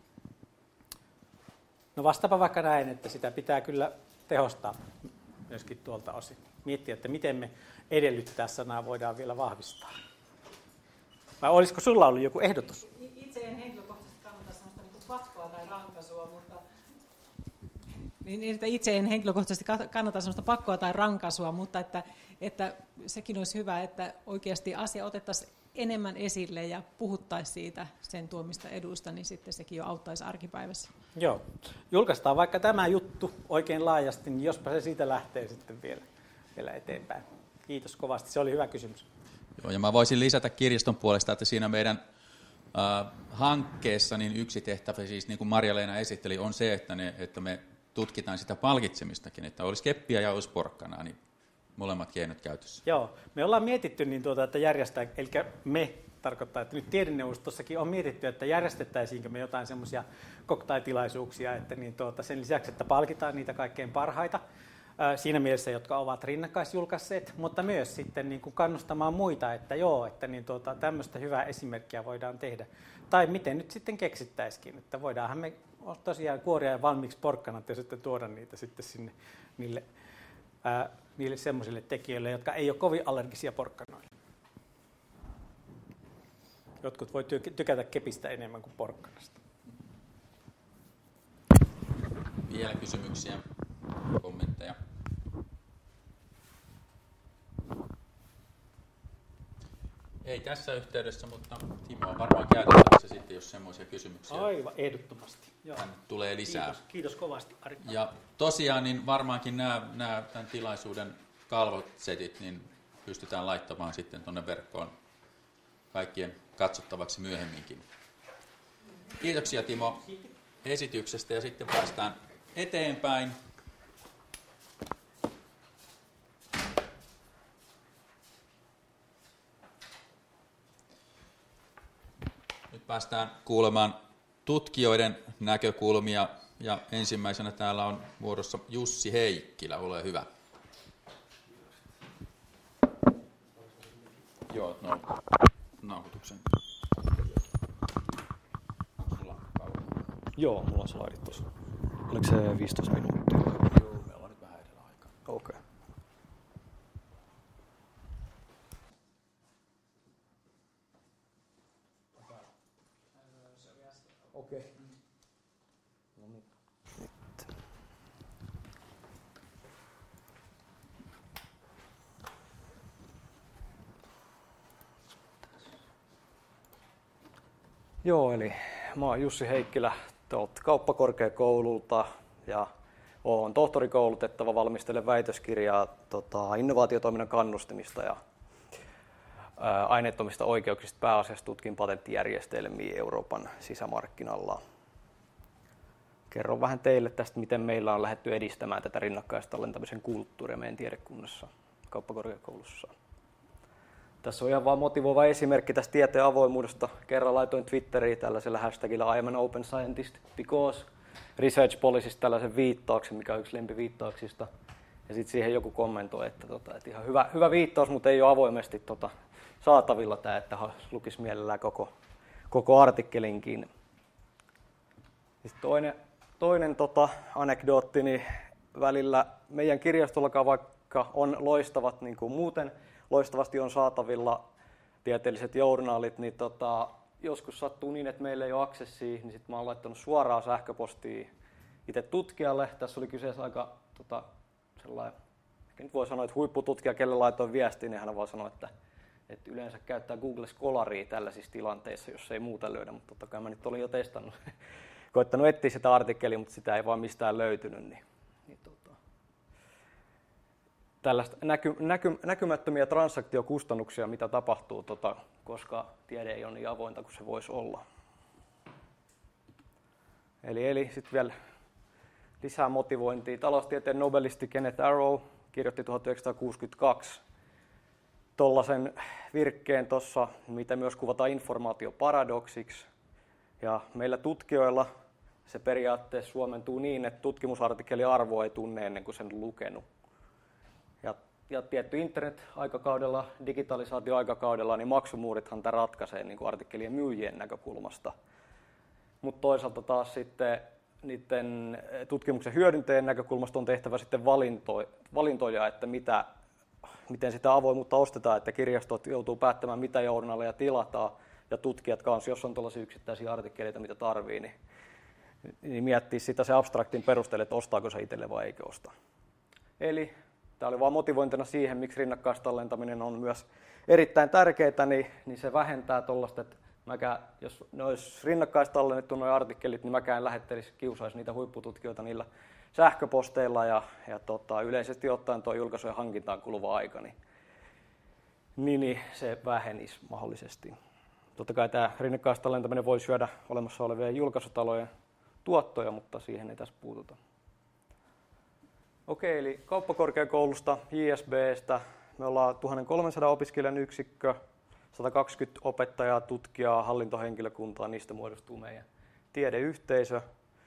no vastaapa vaikka näin, että sitä pitää kyllä tehostaa myöskin tuolta osin. Miettiä, että miten me edellyttää sanaa voidaan vielä vahvistaa. Vai olisiko sulla ollut joku ehdotus? Itse en henkilökohtaisesti kannata sellaista niin kuin pakkoa tai rankaisua, mutta niin, että itse en henkilökohtaisesti kannata sellaista pakkoa tai rankaisua, mutta että, että sekin olisi hyvä, että oikeasti asia otettaisiin enemmän esille ja puhuttaisiin siitä sen tuomista edusta, niin sitten sekin jo auttaisi arkipäivässä. Joo. Julkaistaan vaikka tämä juttu oikein laajasti, niin jospa se siitä lähtee sitten vielä, vielä eteenpäin. Kiitos kovasti, se oli hyvä kysymys. Joo, ja mä voisin lisätä kirjaston puolesta, että siinä meidän äh, hankkeessa niin yksi tehtävä, siis niin kuin Marja-Leena esitteli, on se, että, ne, että me tutkitaan sitä palkitsemistakin, että olisi keppiä ja olisi porkkanaa, niin molemmat keinot käytössä. Joo, me ollaan mietitty, niin tuota, että järjestää, eli me tarkoittaa, että nyt tiedeneuvostossakin on mietitty, että järjestettäisiinkö me jotain semmoisia cocktailtilaisuuksia, että niin tuota, sen lisäksi, että palkitaan niitä kaikkein parhaita, ää, siinä mielessä, jotka ovat rinnakkaisjulkaisseet, mutta myös sitten niin kuin kannustamaan muita, että joo, että niin tuota, tämmöistä hyvää esimerkkiä voidaan tehdä. Tai miten nyt sitten keksittäisikin, että voidaanhan me tosiaan kuoria ja valmiiksi porkkanat ja sitten tuoda niitä sitten sinne niille, ää, niille semmoisille tekijöille, jotka ei ole kovin allergisia porkkanoille. Jotkut voi tykätä kepistä enemmän kuin porkkanasta. Vielä kysymyksiä, kommentteja? Ei tässä yhteydessä, mutta Timo on varmaan käytettävissä sitten, jos semmoisia kysymyksiä. Aivan, ehdottomasti. Joo. Tulee lisää. Kiitos, kiitos kovasti, Ari. Ja tosiaan niin varmaankin nämä, nämä tämän tilaisuuden kalvosetit niin pystytään laittamaan sitten tuonne verkkoon kaikkien katsottavaksi myöhemminkin. Kiitoksia Timo esityksestä ja sitten päästään eteenpäin. Nyt päästään kuulemaan tutkijoiden näkökulmia ja ensimmäisenä täällä on vuorossa Jussi Heikkilä, ole hyvä. Joo, no, nauhoituksen. Joo, mulla on slaidit tuossa. Oliko se viisitoista minuuttia? Joo, meillä on nyt vähän edellä aikaa. Okei. Okay. Okei. Okay. No niin. Nyt. Joo, eli mä oon Jussi Heikkilä tuolta kauppakorkeakoululta ja olen tohtorikoulutettava, valmistelen väitöskirjaa tota, innovaatiotoiminnan kannustimista ja ää, aineettomista oikeuksista, pääasiassa tutkin patenttijärjestelmiä Euroopan sisämarkkinalla. Kerron vähän teille tästä, miten meillä on lähdetty edistämään tätä rinnakkaistallentamisen kulttuuria meidän tiedekunnassa kauppakorkeakoulussa. Tässä on ihan vaan motivoiva esimerkki tästä tieteen avoimuudesta. Kerran laitoin Twitteriin tällaisella hashtagilla I am an open scientist because research policysta tällaisen viittauksen, mikä on yksi lempiviittauksista. Ja sitten siihen joku kommentoi, että, tota, että ihan hyvä, hyvä viittaus, mutta ei ole avoimesti tota, saatavilla tämä, että lukisi mielellään koko, koko artikkelinkin. Sitten toinen toinen tota, anekdootti, niin välillä meidän kirjastollakaan, vaikka on loistavat niin kuin muuten, loistavasti on saatavilla tieteelliset journaalit, niin tota, joskus sattuu niin, että meillä ei ole aksessia, niin sitten mä oon laittanut suoraan sähköpostia itse tutkijalle. Tässä oli kyseessä aika tota, sellainen, ehkä nyt voi sanoa, että huippututkija, kelle laitoin viestiin, niin hän vaan sanoi, että, että yleensä käyttää Google Scholaria tällaisissa tilanteissa, jos ei muuta löydä, mutta totta kai mä nyt olin jo testannut, koittanut etsiä sitä artikkelia, mutta sitä ei vaan mistään löytynyt. Niin, niin tota. Tällaista näky, näky, näkymättömiä transaktiokustannuksia, mitä tapahtuu, tota, koska tiede ei ole niin avointa kuin se voisi olla. Eli, eli sitten vielä lisää motivointia. Taloustieteen nobelisti Kenneth Arrow kirjoitti tuhatyhdeksänsataakuusikymmentäkaksi tuollaisen virkkeen tuossa, mitä myös kuvataan informaatioparadoksiksi. Ja meillä tutkijoilla se periaatteessa suomentuu niin, että tutkimusartikkelin arvo ei tunne ennen kuin sen on lukenut. Ja, ja tietty internet-aikakaudella, digitalisaatio-aikakaudella, niin maksumuurithan tämä ratkaisee niin kuin artikkelien myyjien näkökulmasta. Mutta toisaalta taas sitten niiden tutkimuksen hyödyntäjien näkökulmasta on tehtävä sitten valintoja, valintoja että mitä, miten sitä avoimuutta ostetaan, että kirjastot joutuu päättämään, mitä journaaleja tilataan, ja tutkijat kanssa, jos on tuollaisia yksittäisiä artikkeleita, mitä tarvii, niin, niin miettii sitä se abstraktin perusteella, että ostaako se itselle vai eikö osta. Eli tämä oli vain motivointina siihen, miksi rinnakkaistallentaminen on myös erittäin tärkeää, niin, niin se vähentää tuollaista, että mäkään, jos ne olisi rinnakkaistallennettu nuo artikkelit, niin mäkään lähettelisi, kiusaisi niitä huippututkijoita niillä sähköposteilla ja, ja tota, yleisesti ottaen tuo julkaisujen hankintaan kuluva aika, niin, niin, niin se vähenisi mahdollisesti. Totta kai tämä rinnakkaistallentaminen voi syödä olemassa olevien julkaisutalojen tuottoja, mutta siihen ei tässä puututa. Okei, eli kauppakorkeakoulusta, J S B:stä, me ollaan tuhatkolmesataa opiskelijan yksikkö, sata kaksikymmentä opettajaa, tutkijaa, hallintohenkilökuntaa, niistä muodostuu meidän tiedeyhteisö.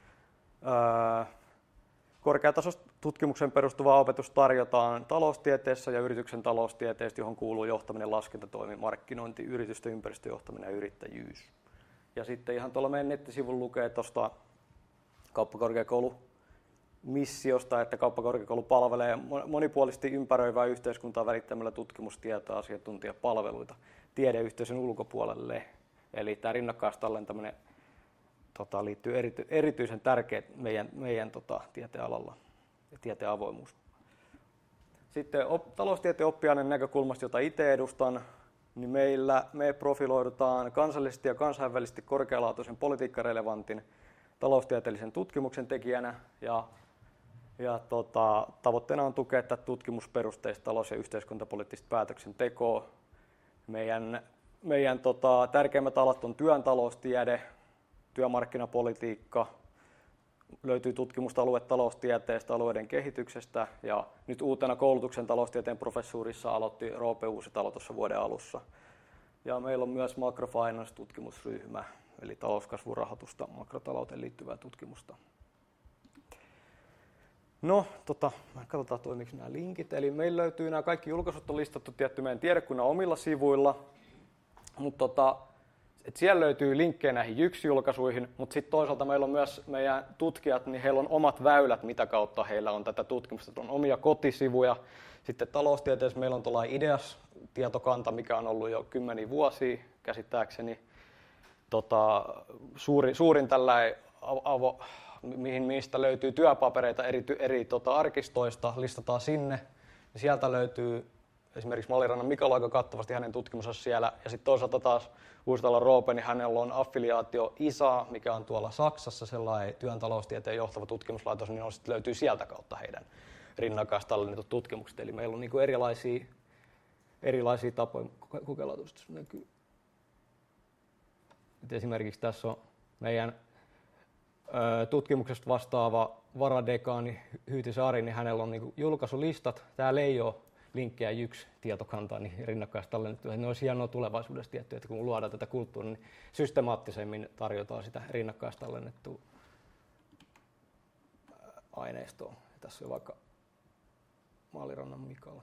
Korkeatasoista tutkimukseen perustuvaa opetusta tarjotaan taloustieteessä ja yrityksen taloustieteestä, johon kuuluu johtaminen, laskentatoimi, markkinointi, yritysten ympäristöjohtaminen ja yrittäjyys. Ja sitten ihan tuolla meidän nettisivulla lukee tuosta kauppakorkeakoulun missiosta, että kauppakorkeakoulu palvelee monipuolisesti ympäröivää yhteiskuntaa välittämällä tutkimustietoa, asiantuntijapalveluita tiedeyhteisön ulkopuolelle. Eli tämä rinnakkaistallentaminen tota, liittyy erity, erityisen tärkeä meidän, meidän tota, tieteenalalla ja tieteen avoimuus. Sitten op, taloustieteen oppiaineen näkökulmasta, jota itse edustan, niin meillä me profiloidutaan kansallisesti ja kansainvälisesti korkealaatuisen politiikkarelevantin taloustieteellisen tutkimuksen tekijänä ja, ja tota, tavoitteena on tukea tätä tutkimusperusteista talous- ja yhteiskuntapoliittista päätöksentekoa. Meidän, meidän tota, tärkeimmät alat on työn taloustiede, työmarkkinapolitiikka, löytyy tutkimusta aluetaloustieteestä, alueiden kehityksestä ja nyt uutena koulutuksen taloustieteen professuurissa aloitti Roope Uusitalo tuossa vuoden alussa. Ja meillä on myös Macrofinance-tutkimusryhmä, eli talouskasvurahoitusta, makrotalouteen liittyvää tutkimusta. No, tota, katsotaan toimiiko nämä linkit. Eli meillä löytyy nämä kaikki julkaisut on listattu tietty meidän tiedekunnan omilla sivuilla, mutta tota, et siellä löytyy linkkejä näihin Jyks-julkaisuihin, mutta sitten toisaalta meillä on myös meidän tutkijat, niin heillä on omat väylät, mitä kautta heillä on tätä tutkimusta. On omia kotisivuja. Sitten taloustieteessä meillä on tuollainen Ideas-tietokanta, mikä on ollut jo kymmeniä vuosia käsittääkseni. Tota, suuri, suurin tällainen, avo, mihin, mistä löytyy työpapereita eri, eri tota, arkistoista, listataan sinne. Sieltä löytyy esimerkiksi Malirannan Mikalla aika kattavasti hänen tutkimuksessa siellä. Ja sitten toisaalta taas Uusitalon Roope, niin hänellä on affiliaatio I S A, mikä on tuolla Saksassa sellainen työn taloustieteen johtava tutkimuslaitos, niin on sitten löytyy sieltä kautta heidän rinnakkaistallennetut tutkimukset. Eli meillä on niin kuin erilaisia, erilaisia tapoja kokeilla tuosta näkyy. Et esimerkiksi tässä on meidän ö, tutkimuksesta vastaava varadekaani Hyyti Saari, niin hänellä on niin julkaisulistat. Täällä ei ole linkkejä yksi tietokantaa niin rinnakkaistallennettuja. Ne olisi hienoa tulevaisuudessa tietty, että kun luodaan tätä kulttuuria, niin systemaattisemmin tarjotaan sitä rinnakkaistallennettua aineistoa. Ja tässä on vaikka Malirannan Mikalla.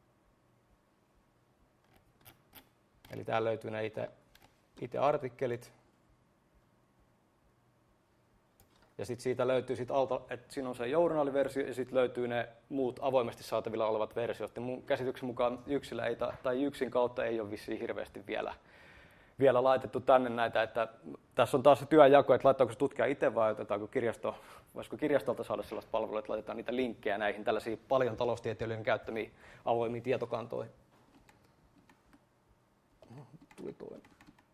Eli täällä löytyy nämä itse, itse artikkelit. Ja sitten siitä löytyy sit alta, että siinä on se journaaliversio ja sitten löytyy ne muut avoimesti saatavilla olevat versiot. Ja mun käsityksen mukaan yksilä ei, tai yksin kautta ei ole vissiin hirveästi vielä, vielä laitettu tänne näitä. Että tässä on taas se työnjako, että laittaako se tutkija itse vai otetaanko kirjasto, voisiko kirjastolta saada sellaista palvelua, että laitetaan niitä linkkejä näihin tällaisiin paljon taloustieteilijöiden käyttämiin avoimiin tietokantoihin. Tuli toinen.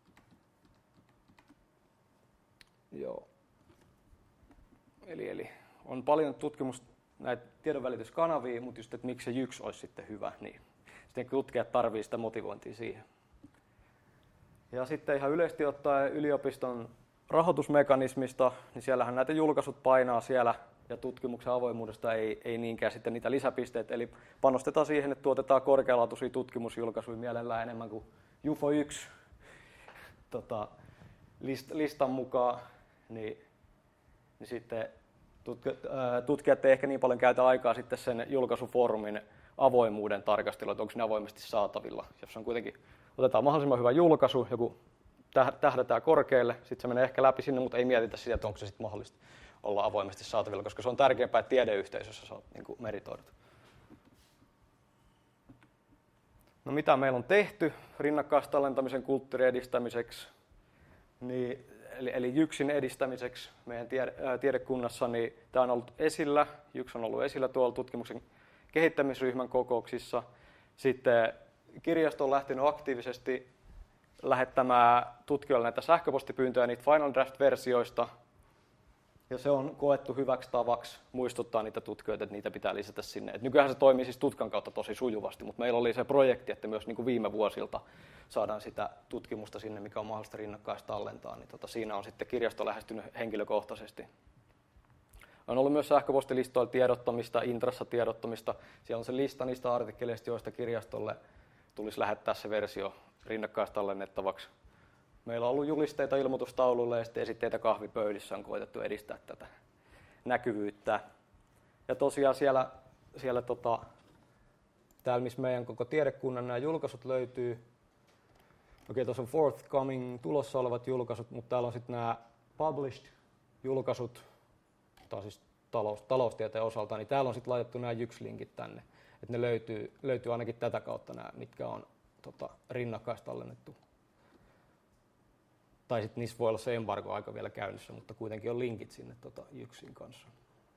Joo. Eli, eli on paljon tutkimusta näitä tiedonvälityskanavia, mutta just, että miksi se yksi olisi sitten hyvä, niin sitten tutkijat tarvitsevat sitä motivointia siihen. Ja sitten ihan yleisesti ottaen yliopiston rahoitusmekanismista, niin siellähän näitä julkaisut painaa siellä, ja tutkimuksen avoimuudesta ei, ei niinkään sitten niitä lisäpisteitä, eli panostetaan siihen, että tuotetaan korkealaatuisia tutkimusjulkaisuja mielellään enemmän kuin U F O yksi tota, list, listan mukaan, niin niin sitten tutkijat ei ehkä niin paljon käytä aikaa sitten sen julkaisufoorumin avoimuuden tarkasteluun, että onko ne avoimesti saatavilla. Jos on kuitenkin, otetaan mahdollisimman hyvä julkaisu, joku tähdätään korkealle, sitten se menee ehkä läpi sinne, mutta ei mietitä sitä, että onko se sitten mahdollista olla avoimesti saatavilla, koska se on tärkeämpää, että tiedeyhteisössä saat niin kuin meritoidut. No mitä meillä on tehty rinnakkaistallentamisen kulttuurin edistämiseksi? Niin Eli, eli Jyksin edistämiseksi meidän tiede, ää, tiedekunnassa, niin tämä on ollut esillä. Jyks on ollut esillä tuolla tutkimuksen kehittämisryhmän kokouksissa. Sitten kirjasto on lähtenyt aktiivisesti lähettämään tutkijoille näitä sähköpostipyyntöjä niitä Final Draft-versioista. Ja se on koettu hyväksi tavaksi muistuttaa niitä tutkijoita, että niitä pitää lisätä sinne. Et nykyään se toimii siis tutkan kautta tosi sujuvasti, mutta meillä oli se projekti, että myös niin kuin viime vuosilta saadaan sitä tutkimusta sinne, mikä on mahdollista rinnakkaistallentaa. Niin tota, siinä on sitten kirjasto lähestynyt henkilökohtaisesti. On ollut myös sähköpostilistoilla tiedottamista, Intrassa tiedottamista. Siellä on se lista niistä artikkeleista, joista kirjastolle tulisi lähettää se versio rinnakkaistallennettavaksi. Meillä on ollut julisteita ilmoitustaululle ja sitten esitteitä kahvipöydissä on koetettu edistää tätä näkyvyyttä. Ja tosiaan siellä, siellä tota, täällä missä meidän koko tiedekunnan nämä julkaisut löytyy. Okei, tuossa on forthcoming, tulossa olevat julkaisut, mutta täällä on sitten nämä published julkaisut, tai siis talous, taloustieteen osalta, niin täällä on sitten laitettu nämä Jyks-linkit tänne. Että ne löytyy, löytyy ainakin tätä kautta nämä, mitkä on tota, rinnakkaistallennettu. Tai sitten niissä voi olla se embargo aika vielä käynnissä, mutta kuitenkin on linkit sinne tota, Jyksin kanssa.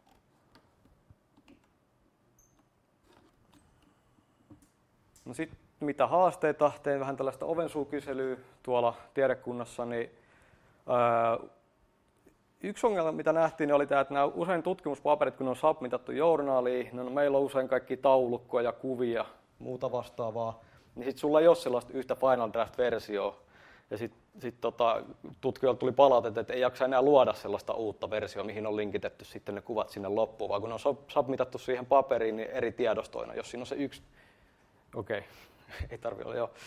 No sitten mitä haasteita? Tein vähän tällaista ovensuukyselyä tuolla tiedekunnassa. Niin, ää, yksi ongelma, mitä nähtiin, niin oli tämä, että nämä usein tutkimuspaperit, kun ne on submitattu journaaliin, niin meillä on usein kaikki taulukkoja, kuvia, muuta vastaavaa, niin sitten sulla ei ole sellaista yhtä Final Draft-versioa. Ja sitten sit tota, tutkijoilta tuli palautetta, että ei jaksa enää luoda sellaista uutta versiota, mihin on linkitetty sitten ne kuvat sinne loppuun, vaan kun ne on submitattu siihen paperiin, niin eri tiedostoina, jos siinä on se yksi. Okei, okay. Ei tarvitse olla, joo.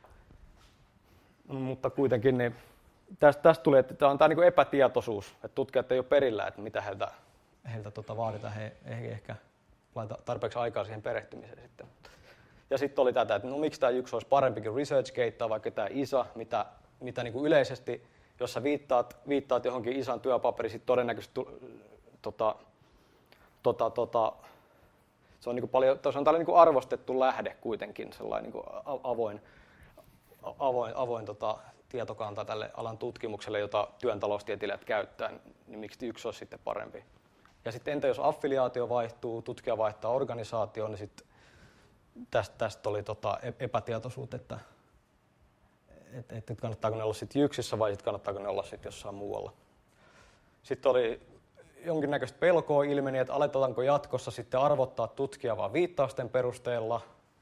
Mutta kuitenkin niin tästä, tästä tuli, että tämä on tämä niin kuin epätietoisuus, että tutkijat ei ole perillä, että mitä heiltä, heiltä tota vaaditaan, he ei ehkä laita tarpeeksi aikaa siihen perehtymiseen sitten. Ja sitten oli tätä, että no miksi tämä yksi olisi parempi kuin ResearchGate tai vaikka tämä I S A, mitä, mitä niin kuin yleisesti, jos sä viittaat, viittaat johonkin I S A:n työpaperiin, sitten todennäköisesti tota, tota, tota, se on, niin kuin paljon, se on tällainen niin kuin arvostettu lähde kuitenkin, sellainen niin kuin avoin, avoin, avoin tota, tietokanta tälle alan tutkimukselle, jota työn taloustieteilijät käyttää, niin miksi yksi olisi sitten parempi. Ja sitten entä jos affiliaatio vaihtuu, tutkija vaihtaa organisaatioon, niin sitten tästä, tästä oli tota epätietoisuutta, että että et kannattaako ne olla sitten Jyksissä vai sitten kannattaako ne olla sitten jossain muualla. Sitten oli jonkinnäköistä pelkoa ilmeni, että aletaanko jatkossa sitten arvottaa tutkijaa vaan viittausten perusteella.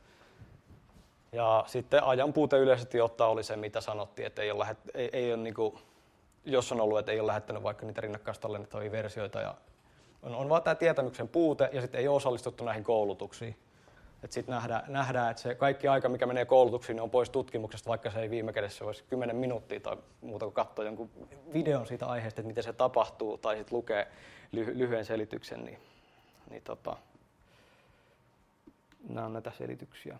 Ja sitten ajan puute yleisesti ottaa oli se, mitä sanottiin, että ei ole, lähet, ei, ei ole niin kuin, jos on ollut, että ei ole lähettänyt vaikka niitä rinnakkaistallennettavia versioita. Ja on, on vaan tämä tietämyksen puute ja sitten ei ole osallistuttu näihin koulutuksiin. Sitten nähdään, nähdään, että se kaikki aika, mikä menee koulutuksiin, on pois tutkimuksesta, vaikka se ei viime kädessä olisi kymmenen minuuttia tai muuta kuin katsoa jonkun videon siitä aiheesta, että miten se tapahtuu, tai sitten lukee lyhy- lyhyen selityksen. Niin, niin tota, nämä on näitä selityksiä.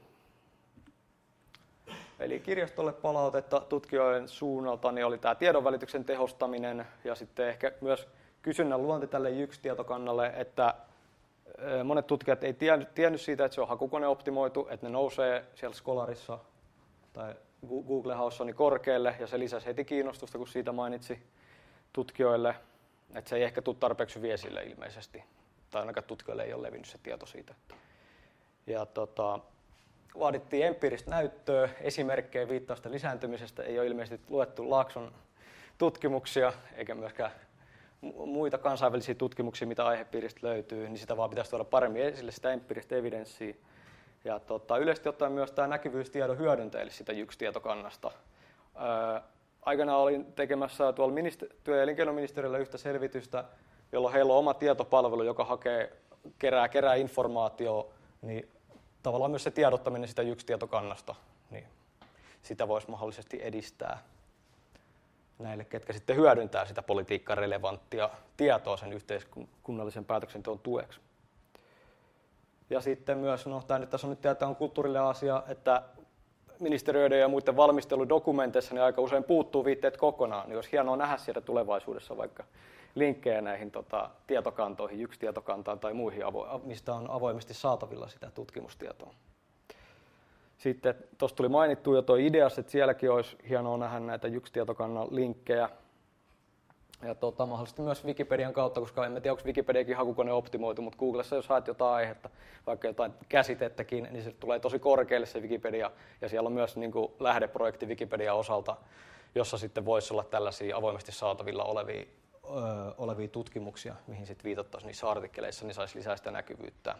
Eli kirjastolle palautetta tutkijoiden suunnalta niin oli tämä tiedonvälityksen tehostaminen ja sitten ehkä myös kysynnän luonti tälle Jyks-tietokannalle, että monet tutkijat ei tiennyt, tiennyt siitä, että se on hakukoneoptimoitu, että ne nousee siellä Scholarissa tai Google Haussoni korkealle ja se lisäsi heti kiinnostusta, kun siitä mainitsi tutkijoille, että se ei ehkä tule tarpeeksi hyvin esille ilmeisesti, tai ainakaan tutkijoille ei ole levinnyt se tieto siitä. Ja tota, vaadittiin empiiristä näyttöä, esimerkkejä viittausten lisääntymisestä, ei ole ilmeisesti luettu Laakson tutkimuksia, eikä myöskään muita kansainvälisiä tutkimuksia, mitä aihepiiristä löytyy, niin sitä vaan pitäisi tuoda paremmin esille, sitä empiiristä evidenssiä. Ja tota, yleisesti ottaen myös tämä näkyvyystiedon hyödyntä, eli sitä Jyks-tietokannasta. Ää, aikanaan olin tekemässä tuolla minister- työ- ja elinkeinoministeriöllä yhtä selvitystä, jolloin heillä on oma tietopalvelu, joka hakee, kerää, kerää informaatiota, niin tavallaan myös se tiedottaminen sitä Jyks-tietokannasta, niin sitä voisi mahdollisesti edistää näille, ketkä sitten hyödyntää sitä politiikkarelevanttia tietoa sen yhteiskunnallisen päätöksenteon tueksi. Ja sitten myös, no tämä nyt tässä on nyt tämä on kulttuurillinen asia, että ministeriöiden ja muiden valmisteludokumenteissa niin aika usein puuttuu viitteet kokonaan, niin olisi hienoa nähdä sieltä tulevaisuudessa vaikka linkkejä näihin tota, tietokantoihin, Jyks-tietokantaan tai muihin, mistä on avoimesti saatavilla sitä tutkimustietoa. Sitten tuossa tuli mainittu jo tuo ideas, että sielläkin olisi hienoa nähdä näitä Jyks-tietokannan linkkejä. Ja tota, mahdollisesti myös Wikipedian kautta, koska en tiedä, onko Wikipediakin hakukone optimoitu, mutta Googlessa jos haet jotain aihetta, vaikka jotain käsitettäkin, niin se tulee tosi korkealle se Wikipedia. Ja siellä on myös niin kuin lähdeprojekti Wikipedian osalta, jossa sitten voisi olla tällaisia avoimesti saatavilla olevia, öö, olevia tutkimuksia, mihin sitten viitattaisiin niissä artikkeleissa, niin saisi lisää sitä näkyvyyttä.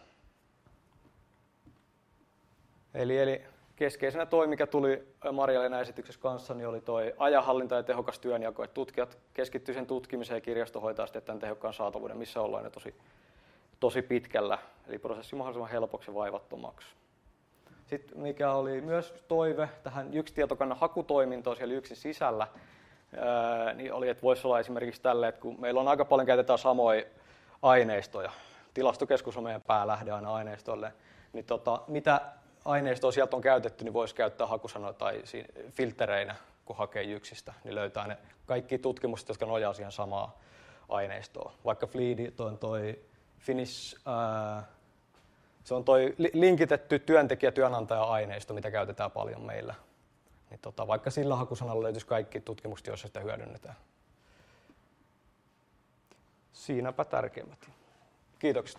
Eli, eli keskeisenä toi, mikä tuli Marja-Leena esityksessä kanssa, niin oli tuo ajanhallinta ja tehokas työnjako, että tutkijat keskittyivät sen tutkimiseen ja kirjasto hoitaa sitten tämän tehokkaan saatavuuden, missä ollaan jo tosi, tosi pitkällä, eli prosessi mahdollisimman helpoksi ja vaivattomaksi. Sitten mikä oli myös toive tähän Jyks-tietokannan hakutoimintoon siellä Jyksin sisällä, ää, niin oli, että voisi olla esimerkiksi tälle, että kun meillä on aika paljon käytetään samoja aineistoja, Tilastokeskus on meidän päälähde aina aineistolle, niin tota, mitä aineistoa sieltä on käytetty, niin voisi käyttää hakusanoja tai filttereinä, kun hakee Jyksistä, niin löytää ne kaikki tutkimukset, jotka nojaa siihen samaan aineistoon. Vaikka Fleedi, toi, toi Finnish, ää, se on toi linkitetty työntekijä-työnantaja-aineisto, mitä käytetään paljon meillä. Niin tota, vaikka sillä hakusanalla löytyisi kaikki tutkimukset, joissa sitä hyödynnetään. Siinäpä tärkeimmät. Kiitoksia.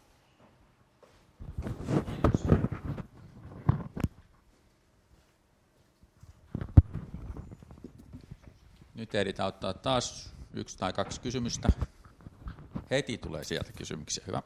Nyt ehditään ottaa taas yksi tai kaksi kysymystä. Heti tulee sieltä kysymyksiä. Hyvä.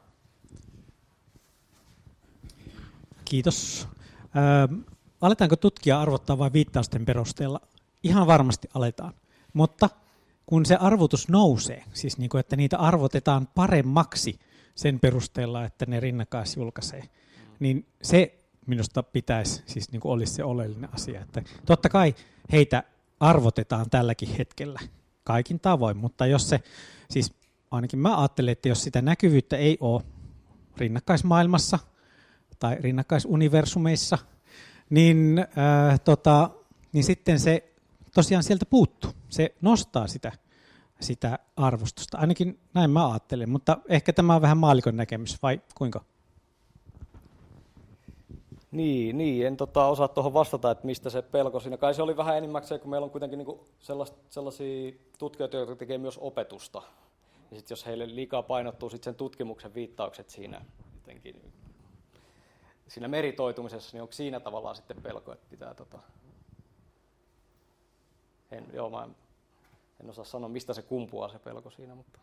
Kiitos. Ö, aletaanko tutkia arvottaa vain viittausten perusteella? Ihan varmasti aletaan. Mutta kun se arvotus nousee, siis niin kuin, että niitä arvotetaan paremmaksi sen perusteella, että ne rinnakkais julkaisee, niin se minusta pitäisi, siis niin kuin olisi se oleellinen asia. Että totta kai heitä arvotetaan tälläkin hetkellä kaikin tavoin, mutta jos se, siis ainakin mä ajattelen, että jos sitä näkyvyyttä ei ole rinnakkaismaailmassa tai rinnakkaisuniversumeissa, niin, ää, tota, niin sitten se tosiaan sieltä puuttuu. Se nostaa sitä, sitä arvostusta. Ainakin näin mä ajattelen, mutta ehkä tämä on vähän maallikon näkemys, vai kuinka? Niin, niin, en tota, osaa tuohon vastata, että mistä se pelko siinä. Kai se oli vähän enimmäkseen, kun meillä on kuitenkin niinku sellaisia tutkijoita, jotka tekee myös opetusta. Ja sit jos heille liikaa painottuu sit sen tutkimuksen viittaukset siinä jotenkin siinä meritoitumisessa, niin onko siinä tavallaan sitten pelko, että pitää tota... En, joo, mä en, en osaa sanoa, mistä se kumpuaa se pelko siinä, mutta...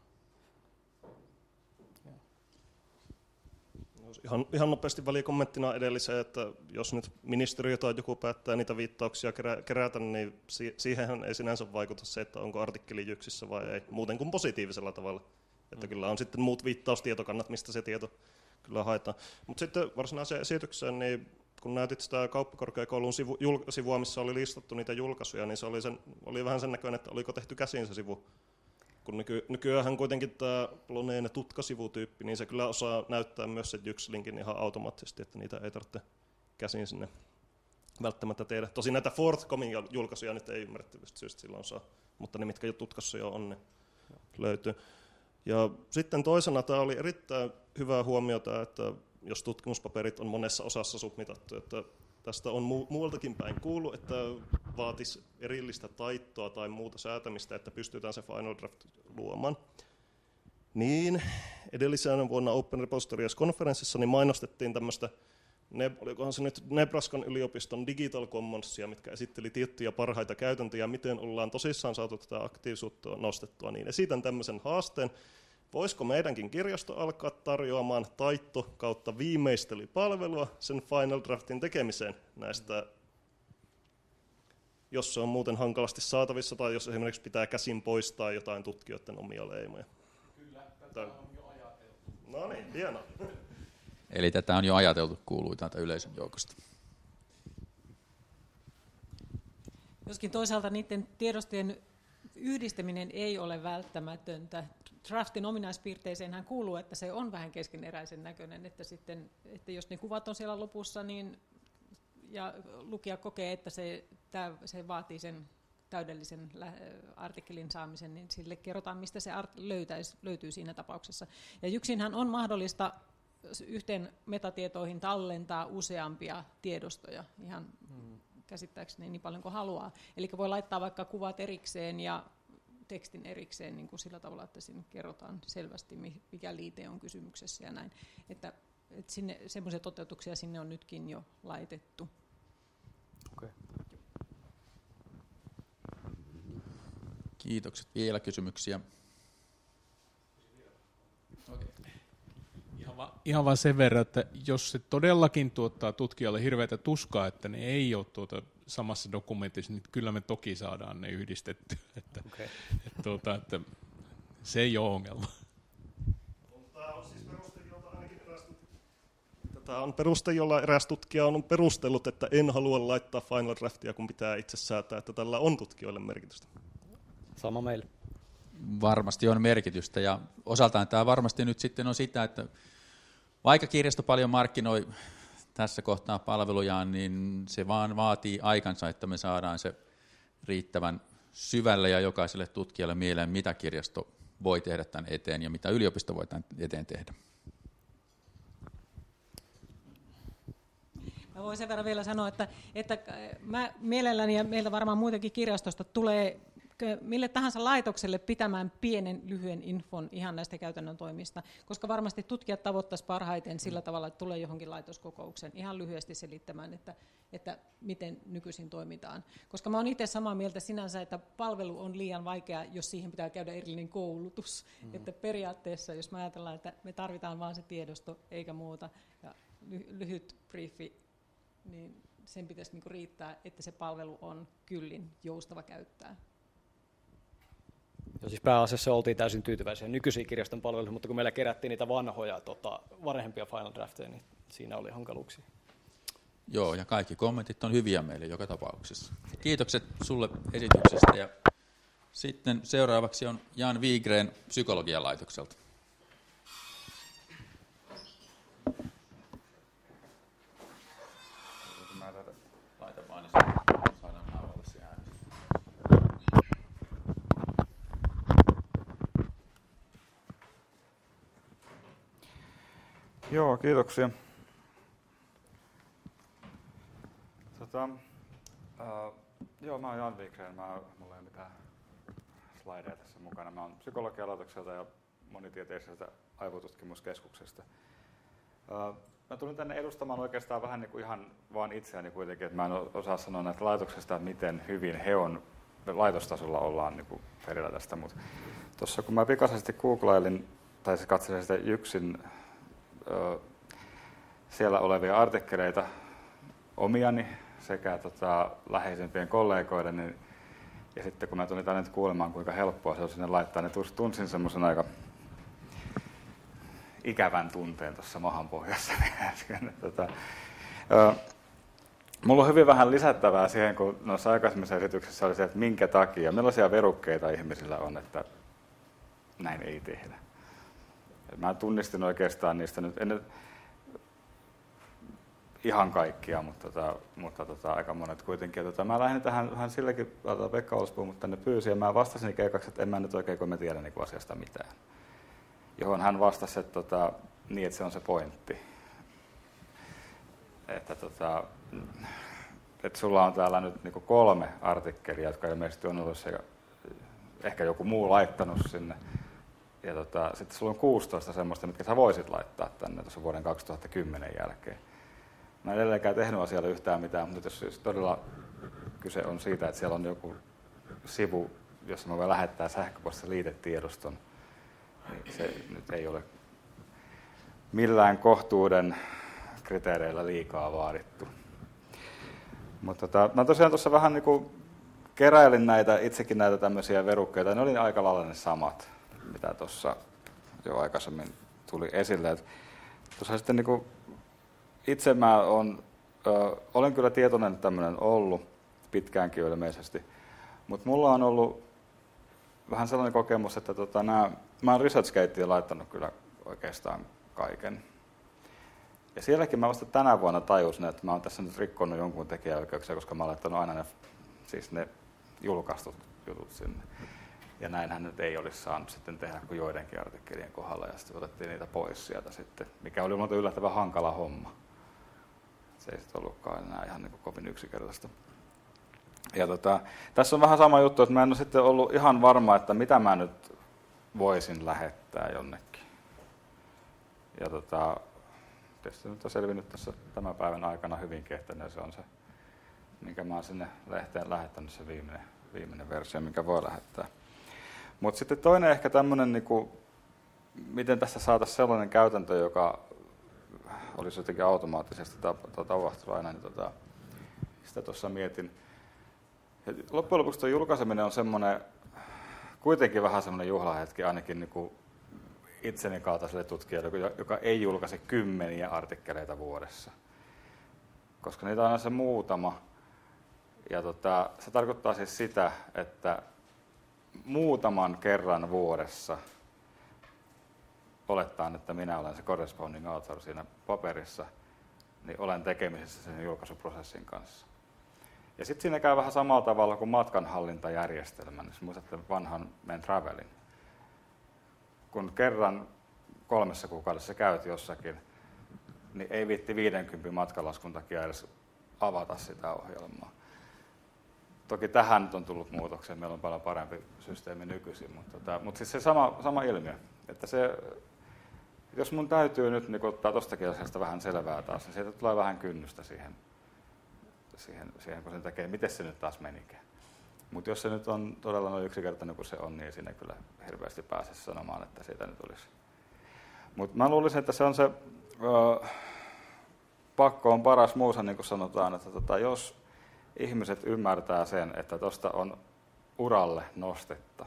Ihan, ihan nopeasti välikommenttina edelliseen, että jos nyt ministeriö tai joku päättää niitä viittauksia kerä, kerätä, niin si, siihenhän ei sinänsä vaikuta se, että onko artikkeli jyksissä vai ei, muuten kuin positiivisella tavalla. Että mm. kyllä on sitten muut viittaustietokannat, mistä se tieto kyllä haetaan. Mutta sitten varsinaiseen esitykseen, niin kun näytit sitä kauppakorkeakoulun sivu, jul, sivua, missä oli listattu niitä julkaisuja, niin se oli, sen, oli vähän sen näköinen, että oliko tehty käsin se sivu. Kun nyky, nykyään kuitenkin tämä Ploneen tutkasivutyyppi, niin se kyllä osaa näyttää myös sen Jyx-linkin ihan automaattisesti, että niitä ei tarvitse käsin sinne välttämättä tehdä. Tosin näitä Forthcomin julkaisuja nyt ei ymmärrettävästi syystä silloin saa, mutta ne, mitkä jo tutkassa jo on, ne löytyy. Ja sitten toisena tämä oli erittäin hyvää huomiota, että jos tutkimuspaperit on monessa osassa submitattu, että tästä on mu- muualtakin päin kuullut, että vaatisi erillistä taittoa tai muuta säätämistä, että pystytään se Final Draft luomaan. Niin, edellisenä vuonna Open Repositories-konferenssissa niin mainostettiin tämmöistä, ne, olikohan se nyt Nebraskan yliopiston Digital Commonsia, mitkä esitteli tiettyjä parhaita käytäntöjä, miten ollaan tosissaan saatu tätä aktiivisuutta nostettua, niin esitän tämmöisen haasteen. Voisiko meidänkin kirjasto alkaa tarjoamaan taitto kautta viimeistelypalvelua sen Final Draftin tekemiseen näistä, jos se on muuten hankalasti saatavissa tai jos esimerkiksi pitää käsin poistaa jotain tutkijoiden omia leimoja. Kyllä, tätä on jo ajateltu. No niin, hienoa. Eli tätä on jo ajateltu, kuului täältä yleisön joukosta. Joskin toisaalta niiden tiedostojen yhdistäminen ei ole välttämätöntä. Draftin ominaispiirteiseenhän kuuluu, että se on vähän keskeneräisen näköinen, että, sitten, että jos ne kuvat on siellä lopussa niin, ja lukija kokee, että se, tämä, se vaatii sen täydellisen artikkelin saamisen, niin sille kerrotaan, mistä se art- löytäisi, löytyy siinä tapauksessa. Ja Jyxinhän on mahdollista yhteen metatietoihin tallentaa useampia tiedostoja ihan hmm. käsittääkseni niin paljon kuin haluaa. Eli voi laittaa vaikka kuvat erikseen ja tekstin erikseen niin kuin sillä tavalla, että sinne kerrotaan selvästi, mikä liite on kysymyksessä ja näin. Että, että sinne, semmoisia toteutuksia sinne on nytkin jo laitettu. Okay. Kiitokset. Vielä kysymyksiä? Okay. Ihan, va, ihan vaan sen verran, että jos se todellakin tuottaa tutkijalle hirveätä tuskaa, että ne ei ole tuota samassa dokumentissa, niin kyllä me toki saadaan ne yhdistettyä. Että, okay. että, tuota, että se ei ole ongelma. Tämä on siis peruste, jolta ainakin eräs tutkija, Tämä on peruste, jolla eräs tutkija on perustellut, että en halua laittaa Final Draftia, kun pitää itse säätää, että tällä on tutkijoille merkitystä. Sama meille. Varmasti on merkitystä, ja osaltaan tämä varmasti nyt sitten on sitä, että vaikka kirjasto paljon markkinoi tässä kohtaa palvelujaan, niin se vaan vaatii aikansa, että me saadaan se riittävän syvälle ja jokaiselle tutkijalle mieleen, mitä kirjasto voi tehdä tämän eteen ja mitä yliopisto voi tämän eteen tehdä. Mä voin sen verran vielä sanoa, että, että mä mielelläni ja meiltä varmaan muitakin kirjastosta tulee mille tahansa laitokselle pitämään pienen lyhyen infon ihan näistä käytännön toimista, koska varmasti tutkijat tavoittaisivat parhaiten sillä tavalla, että tulee johonkin laitoskokoukseen ihan lyhyesti selittämään, että, että miten nykyisin toimitaan. Koska mä oon itse samaa mieltä sinänsä, että palvelu on liian vaikea, jos siihen pitää käydä erillinen koulutus. Mm. Että periaatteessa, jos me ajatellaan, että me tarvitaan vain se tiedosto eikä muuta ja lyhyt briefi, niin sen pitäisi niinku riittää, että se palvelu on kyllin joustava käyttää. Ja siis pääasiassa oltiin täysin tyytyväisiä nykyisiin kirjaston palveluihin, mutta kun meillä kerättiin niitä vanhoja, tota, varhempia Final Drafteja, niin siinä oli hankaluuksia. Joo, ja kaikki kommentit on hyviä meille joka tapauksessa. Kiitokset sulle esityksestä. Ja sitten seuraavaksi on Jan Wigren psykologian laitokselta. Laita vaan, niin saadaan nauhalle se ääni. Joo, kiitoksia. Tota, uh, joo, mä oon Jan Wigren. Mä, mulla ei ole mitään slideja tässä mukana. Mä oon psykologian laitokselta ja monitieteiseltä aivotutkimuskeskuksesta. Mä tulin tänne edustamaan oikeastaan vähän niin kuin ihan vaan itseäni kuitenkin, että mä en osaa sanoa näistä laitoksista, miten hyvin he on, laitostasolla ollaan niin kuin perillä tästä, mutta tuossa kun mä pikaisesti googlailin, tai se katselin sitä Jyksin ö, siellä olevia artikkeleita omiani sekä tota, läheisempien kollegoiden, niin, ja sitten kun mä tulin tänne kuulemaan, kuinka helppoa se on sinne laittaa, niin tunsin semmoisen aika ikävän tunteen tuossa mahanpohjassa. tota, ö, mulla on hyvin vähän lisättävää siihen, kun noissa aikaisemmissa esityksissä oli se, että minkä takia, millaisia verukkeita ihmisillä on, että näin ei tehdä. Mä tunnistin oikeastaan niistä nyt, en ihan kaikkia, mutta, tota, mutta tota, aika monet kuitenkin. Tota, mä lähdin tähän vähän silläkin, että Pekka Olsbo mut tänne pyysi, ja mä vastasin keikaksi, että en mä nyt oikein, kun mä tiedän niin asiasta mitään. Johon hän vastasi, että tota, niin, että se on se pointti. Että, tota, että sulla on täällä nyt niin kolme artikkelia, jotka ilmeisesti on ollut se, ehkä joku muu laittanut sinne. Ja tota, sitten sulla on kuusitoista semmoista, mitkä sä voisit laittaa tänne tuossa vuoden kaksituhattakymmenen jälkeen. Mä en edelleenkään tehnyt asialle yhtään mitään, mutta jos siis todella kyse on siitä, että siellä on joku sivu, jossa mä voin lähettää sähköpostissa liitetiedoston, niin se nyt ei ole millään kohtuuden kriteereillä liikaa vaadittu. Mutta tota, mä tosiaan tuossa vähän niin kuin keräilin näitä, itsekin näitä tämmöisiä verukkeita, ne oli aika lailla ne samat, mitä tuossa jo aikaisemmin tuli esille. Tuossa sitten niin kuin itse mä on, ö, olen kyllä tietoinen, että tämmöinen ollut pitkäänkin ilmeisesti, mutta mulla on ollut vähän sellainen kokemus, että tota, nää, mä oon ResearchGateen laittanut kyllä oikeastaan kaiken. Ja sielläkin mä vasta tänä vuonna tajusin, että mä oon tässä nyt rikkonut jonkun tekijäoikeuksia, koska mä oon laittanut aina ne, siis ne julkaistut jutut sinne. Ja näinhän nyt ei olisi saanut sitten tehdä kuin joidenkin artikkelien kohdalla, ja sitten otettiin niitä pois sieltä sitten, mikä oli muuten yllättävän hankala homma. Se ei sitten ollutkaan enää ihan niin kuin kovin yksinkertaista. Ja tota, tässä on vähän sama juttu, että mä en ole sitten ollut ihan varma, että mitä mä nyt voisin lähettää jonnekin. Ja tota, tietysti nyt on selvinnyt tässä tämän päivän aikana hyvinkin, että se on se, minkä mä oon sinne lehteen lähettänyt, se viimeinen, viimeinen versio, minkä voi lähettää. Mutta sitten toinen ehkä tämmöinen, niin kuin, miten tässä saataisiin sellainen käytäntö, joka olisi jotenkin automaattisesti tapahtunut aina, niin tota, sitä tuossa mietin. Ja loppujen lopuksi tuo julkaiseminen on semmoinen, kuitenkin vähän semmoinen juhlahetki ainakin niin kuin itseni kaltaiselle tutkijalle, joka ei julkaise kymmeniä artikkeleita vuodessa. Koska niitä on aina se muutama. Ja tota, se tarkoittaa siis sitä, että muutaman kerran vuodessa olettaen, että minä olen se corresponding author siinä paperissa, niin olen tekemisissä sen julkaisuprosessin kanssa. Ja sitten siinä käy vähän samalla tavalla kuin matkanhallintajärjestelmän, jos muistatte vanhan Men Travelin. Kun kerran kolmessa kuukaudessa käyt jossakin, niin ei viitti viidenkympin matkalaskun takia edes avata sitä ohjelmaa. Toki tähän nyt on tullut muutoksia, meillä on paljon parempi systeemi nykyisin, mutta, tota, mutta siis se sama, sama ilmiö, että se, jos mun täytyy nyt niin ottaa tuostakin asiasta vähän selvää taas, niin siitä tulee vähän kynnystä siihen, siihen, siihen kun sen tekee, miten se nyt taas menikään. Mutta jos se nyt on todella noin yksinkertainen kuin se on, niin siinä kyllä hirveästi pääse sanomaan, että siitä nyt olisi. Mutta mä luulisin, että se on se, ö, pakko on paras muusa, niin kuin sanotaan, että tota, jos ihmiset ymmärtää sen, että tuosta on uralle nostetta,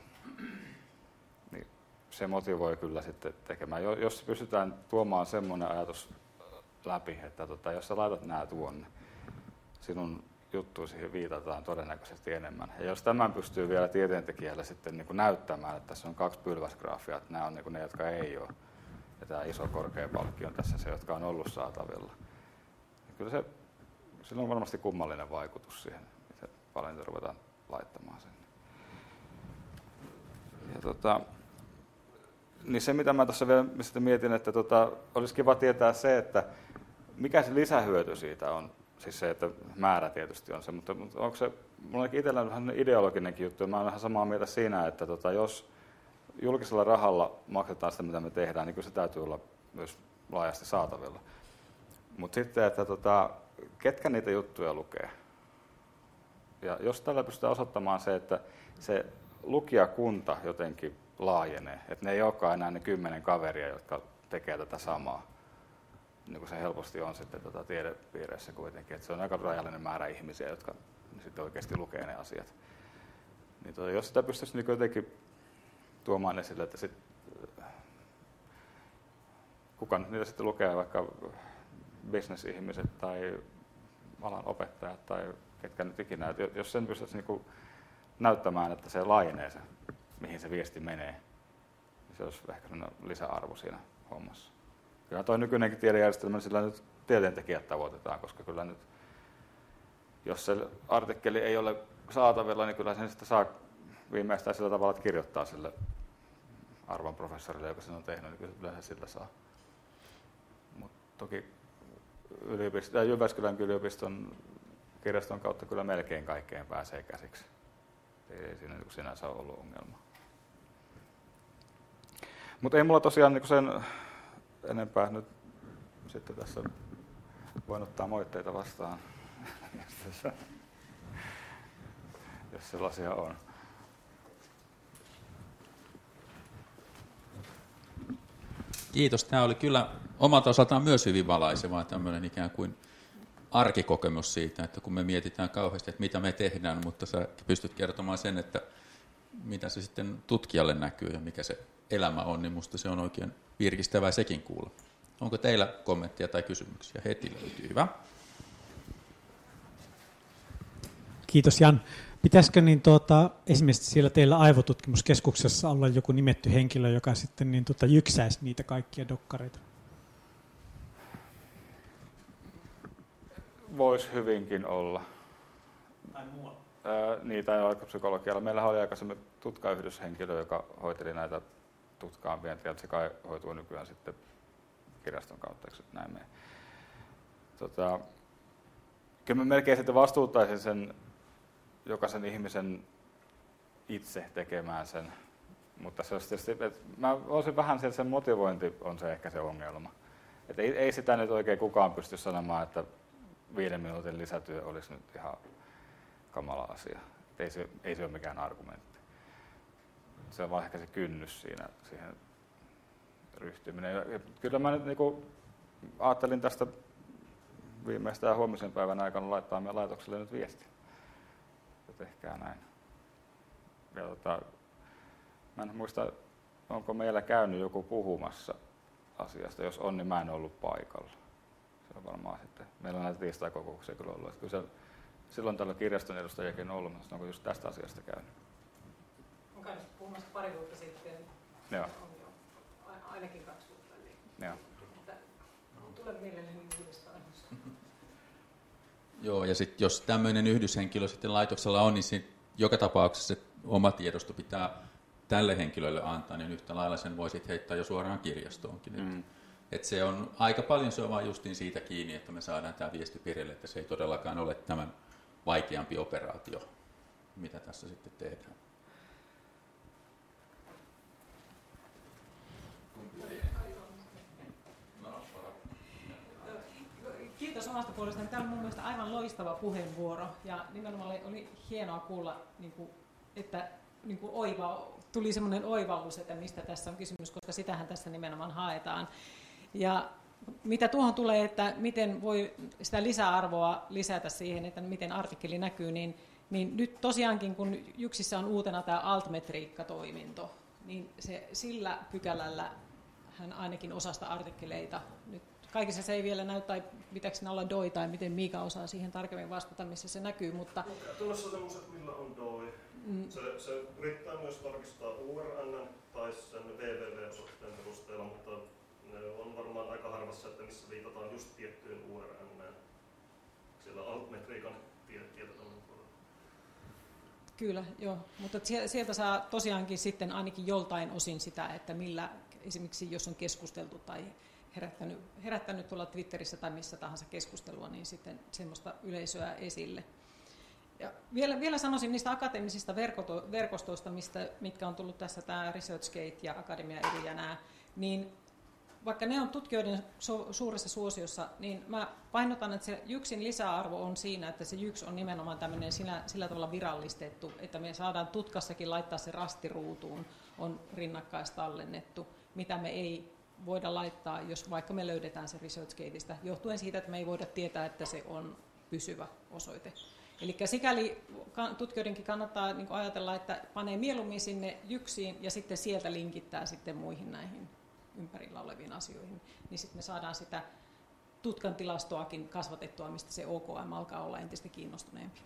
niin se motivoi kyllä sitten tekemään. Jos pystytään tuomaan semmoinen ajatus läpi, että tota, jos sä laitat nää tuonne, sinun juttuihin viitataan todennäköisesti enemmän. Ja jos tämän pystyy vielä tieteentekijälle sitten niin kuin näyttämään, että tässä on kaksi pylväsgraafia, että nämä on niin kuin ne, jotka ei ole, ja tämä iso korkea palkki on tässä se, jotka on ollut saatavilla, niin kyllä se, sillä on varmasti kummallinen vaikutus siihen, miten paljon niitä ruvetaan laittamaan sinne. Ja tota, niin se, mitä mä tässä vielä mistä mietin, että tota, olisi kiva tietää se, että mikä se lisähyöty siitä on. Siis se, että määrä tietysti on se, mutta onko se, mulla on itsellä vähän ideologinenkin juttu, ja mä olen ihan samaa mieltä siinä, että tota, jos julkisella rahalla maksetaan sitä, mitä me tehdään, niin kyllä se täytyy olla myös laajasti saatavilla. Mutta sitten, että tota, ketkä niitä juttuja lukee? Ja jos tällä pystytään osoittamaan se, että se lukijakunta jotenkin laajenee, että ne ei olekaan enää ne kymmenen kaveria, jotka tekee tätä samaa, niin kuin se helposti on sitten tota tiedepiireissä kuitenkin, että se on aika rajallinen määrä ihmisiä, jotka sitten oikeasti lukee ne asiat. Niin tota, jos sitä pystyisi niin jotenkin tuomaan esille, että sit, kuka niitä sitten lukee, vaikka bisnesihmiset tai alan opettajat tai ketkä nyt ikinä, että jos sen pystyisi niin näyttämään, että se laajenee se, mihin se viesti menee, niin se olisi ehkä lisäarvo siinä hommassa. Kyllä tuo nykyinenkin tiedejärjestelmä, sillä nyt tieteentekijät tavoitetaan, koska kyllä nyt, jos se artikkeli ei ole saatavilla, niin kyllä sen sitten saa viimeistään sillä tavalla, että kirjoittaa sille arvon professorille, joka sen on tehnyt, niin kyllä yleensä sillä saa. Mutta toki yliopisto, Jyväskylän yliopiston kirjaston kautta kyllä melkein kaikkeen pääsee käsiksi. Ei siinä niin sinänsä ole ollut ongelma. Mutta ei mulla tosiaan niin sen enempää nyt sitten tässä voin ottaa moitteita vastaan, jos sellaisia on. Kiitos. Tämä oli kyllä omalta osaltaan myös hyvin valaisevaa, tämmöinen ikään kuin arkikokemus siitä, että kun me mietitään kauheasti, että mitä me tehdään, mutta sä pystyt kertomaan sen, että mitä se sitten tutkijalle näkyy ja mikä se elämä on, niin musta se on oikein virkistävää sekin kuulla. Onko teillä kommenttia tai kysymyksiä? Heti löytyy. Hyvä. Kiitos Jan. Pitäisikö niin tuota, esimerkiksi siellä teillä aivotutkimuskeskuksessa olla joku nimetty henkilö, joka sitten niin tuota, jyksäisi niitä kaikkia dokkareita? Voisi hyvinkin olla. Tai muualla? Ää, niitä ei ole psykologialla. Meillähän oli aikaisemmin tutkayhdyshenkilö, joka hoiteli näitä tutkaan vientiä, se kai hoituu nykyään sitten kirjaston kautta, eikö näin mene. Tota, kyllä mä melkein sitten vastuuttaisin sen jokaisen ihmisen itse tekemään sen, mutta se olisi tietysti, että mä olisin vähän sen, sen motivointi on se ehkä se ongelma. Että ei, ei sitä nyt oikein kukaan pysty sanomaan, että viiden minuutin lisätyö olisi nyt ihan kamala asia. Ei se, ei se ole mikään argumentti. Se on vaan ehkä se kynnys siinä, siihen ryhtyminen. Ja kyllä mä nyt niinku ajattelin tästä viimeistään huomisen päivän aikana laittaa meidän laitokselle nyt viesti. Tehkää näin. Ja tota, mä en muista, onko meillä käynyt joku puhumassa asiasta. Jos on, niin mä en ollut paikalla. Se on varmaan sitten. Meillä on näitä tiistai-kokouksia kyllä ollut. Kyllä se, silloin tällä kirjaston edustajakin on ollut, mutta onko just tästä asiasta käynyt? On käynyt puhumassa pari vuotta sitten. Joo. On jo ainakin kaksi vuotta. Niin. Joo. Tule mielelläni uudestaan. Joo, ja sitten jos tämmöinen yhdyshenkilö sitten laitoksella on, niin sit joka tapauksessa se oma tiedosto pitää tälle henkilölle antaa, niin yhtä lailla sen voi sitten heittää jo suoraan kirjastoonkin. Mm. Et, et se on aika paljon, se on vaan justiin siitä kiinni, että me saadaan tämä viesti perille, että se ei todellakaan ole tämän vaikeampi operaatio, mitä tässä sitten tehdään. Kiitos omasta puolestani. Tämä oli mun mielestä aivan loistava puheenvuoro ja nimenomaan oli, oli hienoa kuulla, niin kuin, että niin kuin oiva, tuli semmoinen oivallus, että mistä tässä on kysymys, koska sitähän tässä nimenomaan haetaan. Ja mitä tuohon tulee, että miten voi sitä lisäarvoa lisätä siihen, että miten artikkeli näkyy, niin, niin nyt tosiaankin kun Jyksissä on uutena tämä altmetriikkatoiminto, niin se, sillä pykälällä hän ainakin osasta artikkeleita nyt kaikissa se ei vielä näy, tai pitääkö siinä olla D O I, tai miten Miika osaa siihen tarkemmin vastata, missä se näkyy, mutta... Tuossa on sellaiset, millä on D O I. Mm. Se, se yrittää myös tarkistaa U R N tai sen www-osoitteen perusteella, mutta ne on varmaan aika harvassa, että missä viitataan just tiettyyn U R N siellä altmetriikan tietotaulun puolella. Kyllä, joo, mutta sieltä saa tosiaankin sitten ainakin joltain osin sitä, että millä, esimerkiksi jos on keskusteltu tai Herättänyt, herättänyt tuolla Twitterissä tai missä tahansa keskustelua, niin sitten semmoista yleisöä esille. Ja vielä, vielä sanoisin niistä akateemisista verkostoista, mistä, mitkä on tullut tässä, tämä ResearchGate ja Academia Edy ja nämä, niin vaikka ne on tutkijoiden su- suuressa suosiossa, niin mä painotan, että se Jyksin lisäarvo on siinä, että se Jyks on nimenomaan tämmöinen sillä, sillä tavalla virallistettu, että me saadaan tutkassakin laittaa se rastiruutuun, on rinnakkaistallennettu, mitä me ei voida laittaa, jos vaikka me löydetään se ResearchGateista, johtuen siitä, että me ei voida tietää, että se on pysyvä osoite. Eli sikäli tutkijoidenkin kannattaa niin kuin ajatella, että panee mieluummin sinne Jyksiin ja sitten sieltä linkittää sitten muihin näihin ympärillä oleviin asioihin, niin sitten me saadaan sitä tutkan tilastoakin kasvatettua, mistä se O K M alkaa olla entistä kiinnostuneempi.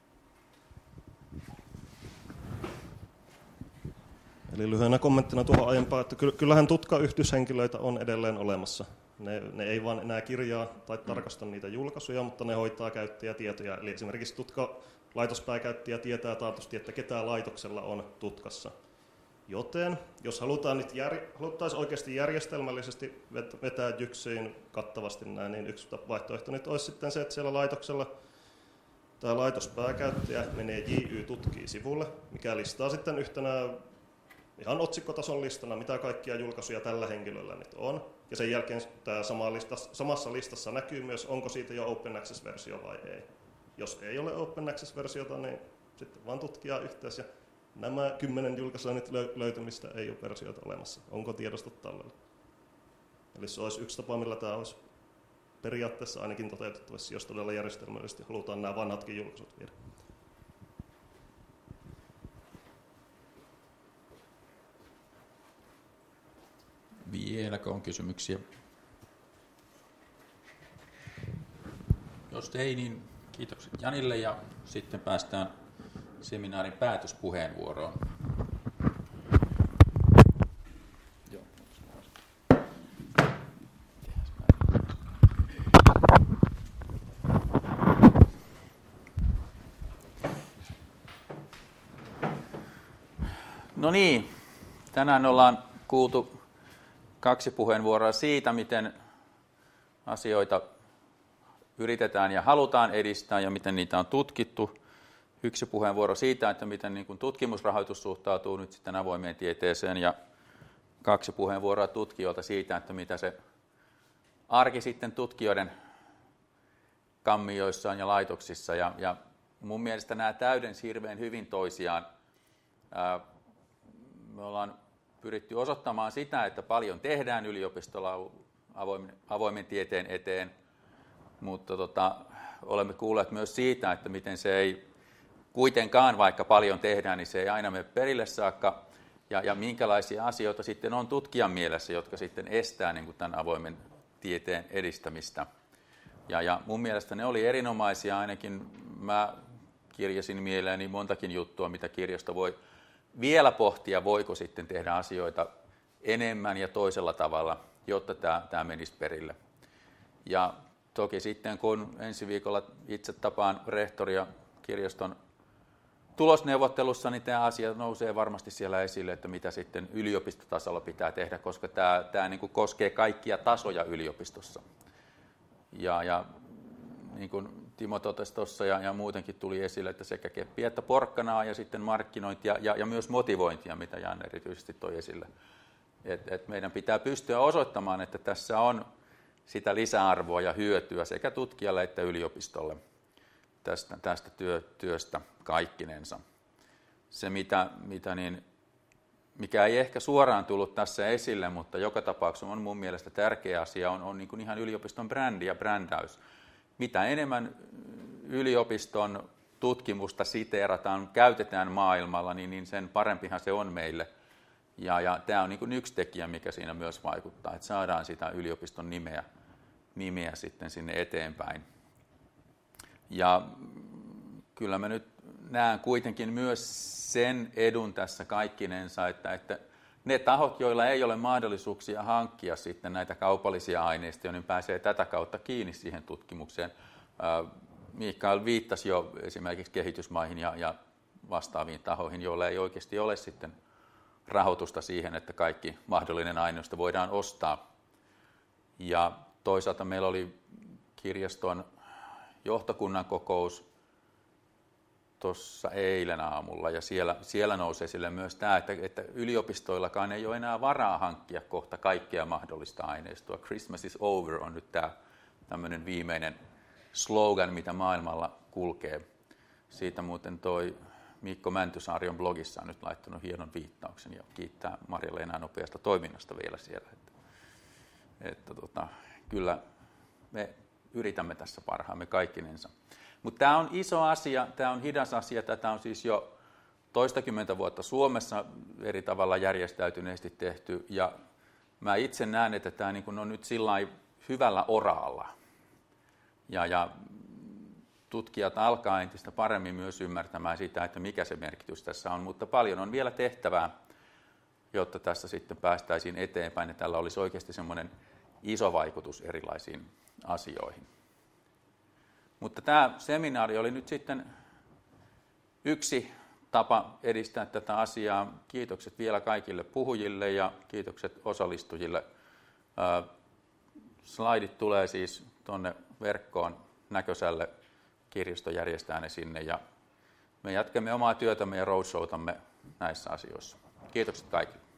Eli lyhyenä kommenttina tuohon aiempaan, että kyllähän tutkayhdyshenkilöitä on edelleen olemassa. Ne, ne ei vaan enää kirjaa tai tarkasta niitä julkaisuja, mutta ne hoitaa käyttäjätietoja. Eli esimerkiksi tutkalaitospääkäyttäjä tietää taatusti, että ketä laitoksella on tutkassa. Joten jos halutaan nyt jär, haluttaisiin oikeasti järjestelmällisesti vetää Jyksiin kattavasti näin, niin yksi vaihtoehto nyt olisi sitten se, että siellä laitoksella tämä laitospääkäyttäjä menee J Y-tutkii-sivulle, mikä listaa sitten yhtenä ihan otsikkotason listana, mitä kaikkia julkaisuja tällä henkilöllä nyt on. Ja sen jälkeen tämä sama lista, samassa listassa näkyy myös, onko siitä jo Open Access-versio vai ei. Jos ei ole Open Access-versiota, niin sitten vaan tutkia yhteys. Ja nämä kymmenen julkaisua nyt löytymistä ei ole versioita olemassa. Onko tiedostot tallella? Eli se olisi yksi tapa, millä tämä olisi periaatteessa ainakin toteutettavissa, jos todella järjestelmällisesti halutaan nämä vanhatkin julkaisut viedä. Vieläkö on kysymyksiä? Jos ei, niin kiitokset Janille ja sitten päästään seminaarin päätöspuheenvuoroon. Joo. No niin, tänään ollaan kuultu kaksi puheenvuoroa siitä, miten asioita yritetään ja halutaan edistää ja miten niitä on tutkittu. Yksi puheenvuoro siitä, että miten niin kuin tutkimusrahoitus suhtautuu nyt sitten avoimeen tieteeseen ja kaksi puheenvuoroa tutkijoilta siitä, että mitä se arki sitten tutkijoiden kammioissaan ja laitoksissa. Ja, ja mun mielestä nämä täydensi hirveän hyvin toisiaan. Ää, me ollaan pyritty osoittamaan sitä, että paljon tehdään yliopistolla avoimen, avoimen tieteen eteen, mutta tota, olemme kuulleet myös siitä, että miten se ei kuitenkaan, vaikka paljon tehdään, niin se ei aina mene perille saakka, ja, ja minkälaisia asioita sitten on tutkijan mielessä, jotka sitten estää niin kuin tämän avoimen tieteen edistämistä. Ja, ja mun mielestä ne oli erinomaisia, ainakin mä kirjasin mieleeni montakin juttua, mitä kirjasto voi vielä pohtia, voiko sitten tehdä asioita enemmän ja toisella tavalla, jotta tämä, tämä menisi perille. Ja toki sitten, kun ensi viikolla itse tapaan rehtoria kirjaston tulosneuvottelussa, niin tämä asia nousee varmasti siellä esille, että mitä sitten yliopistotasolla pitää tehdä, koska tämä, tämä niin kuin koskee kaikkia tasoja yliopistossa. Ja, ja niin kuin Timo totesi tuossa ja, ja muutenkin tuli esille, että sekä keppiä että porkkanaa ja sitten markkinointia ja, ja myös motivointia, mitä Jan erityisesti toi esille. Et, et meidän pitää pystyä osoittamaan, että tässä on sitä lisäarvoa ja hyötyä sekä tutkijalle että yliopistolle tästä, tästä työ, työstä kaikkinensa. Se, mitä, mitä niin, mikä ei ehkä suoraan tullut tässä esille, mutta joka tapauksessa on mun mielestä tärkeä asia, on, on niin kuin ihan yliopiston brändi ja brändäys. Mitä enemmän yliopiston tutkimusta siteerataan, käytetään maailmalla, niin, niin sen parempihan se on meille. Ja, ja tämä on niin kuin yksi tekijä, mikä siinä myös vaikuttaa, että saadaan sitä yliopiston nimeä, nimeä sitten sinne eteenpäin. Ja kyllä mä nyt näen kuitenkin myös sen edun tässä kaikkinensa, että, että ne tahot, joilla ei ole mahdollisuuksia hankkia sitten näitä kaupallisia aineistoja, niin pääsee tätä kautta kiinni siihen tutkimukseen. Mikael viittasi jo esimerkiksi kehitysmaihin ja, ja vastaaviin tahoihin, joilla ei oikeasti ole sitten rahoitusta siihen, että kaikki mahdollinen aineisto voidaan ostaa. Ja toisaalta meillä oli kirjaston johtokunnan kokous tuossa eilen aamulla, ja siellä, siellä nousi esille myös tämä, että, että yliopistoillakaan ei ole enää varaa hankkia kohta kaikkea mahdollista aineistoa. Christmas is over on nyt tämä tämmöinen viimeinen slogan, mitä maailmalla kulkee. Siitä muuten toi Mikko Mäntysaari on blogissaan nyt laittanut hienon viittauksen ja kiittää Marja-Leenaa nopeasta toiminnasta vielä siellä. Että, että tota, kyllä me yritämme tässä parhaamme kaikkinensa. Mutta tämä on iso asia, tämä on hidas asia, tätä on siis jo toistakymmentä vuotta Suomessa eri tavalla järjestäytyneesti tehty, ja mä itse näen, että tämä niin kun on nyt sillai hyvällä oraalla. Ja, ja tutkijat alkaa entistä paremmin myös ymmärtämään sitä, että mikä se merkitys tässä on, mutta paljon on vielä tehtävää, jotta tässä sitten päästäisiin eteenpäin, ja tällä olisi oikeasti semmoinen iso vaikutus erilaisiin asioihin. Mutta tämä seminaari oli nyt sitten yksi tapa edistää tätä asiaa. Kiitokset vielä kaikille puhujille ja kiitokset osallistujille. Slaidit tulee siis tuonne verkkoon näköiselle, kirjasto järjestää ne sinne, ja me jatkamme omaa työtämme ja roadshowtamme näissä asioissa. Kiitokset kaikille.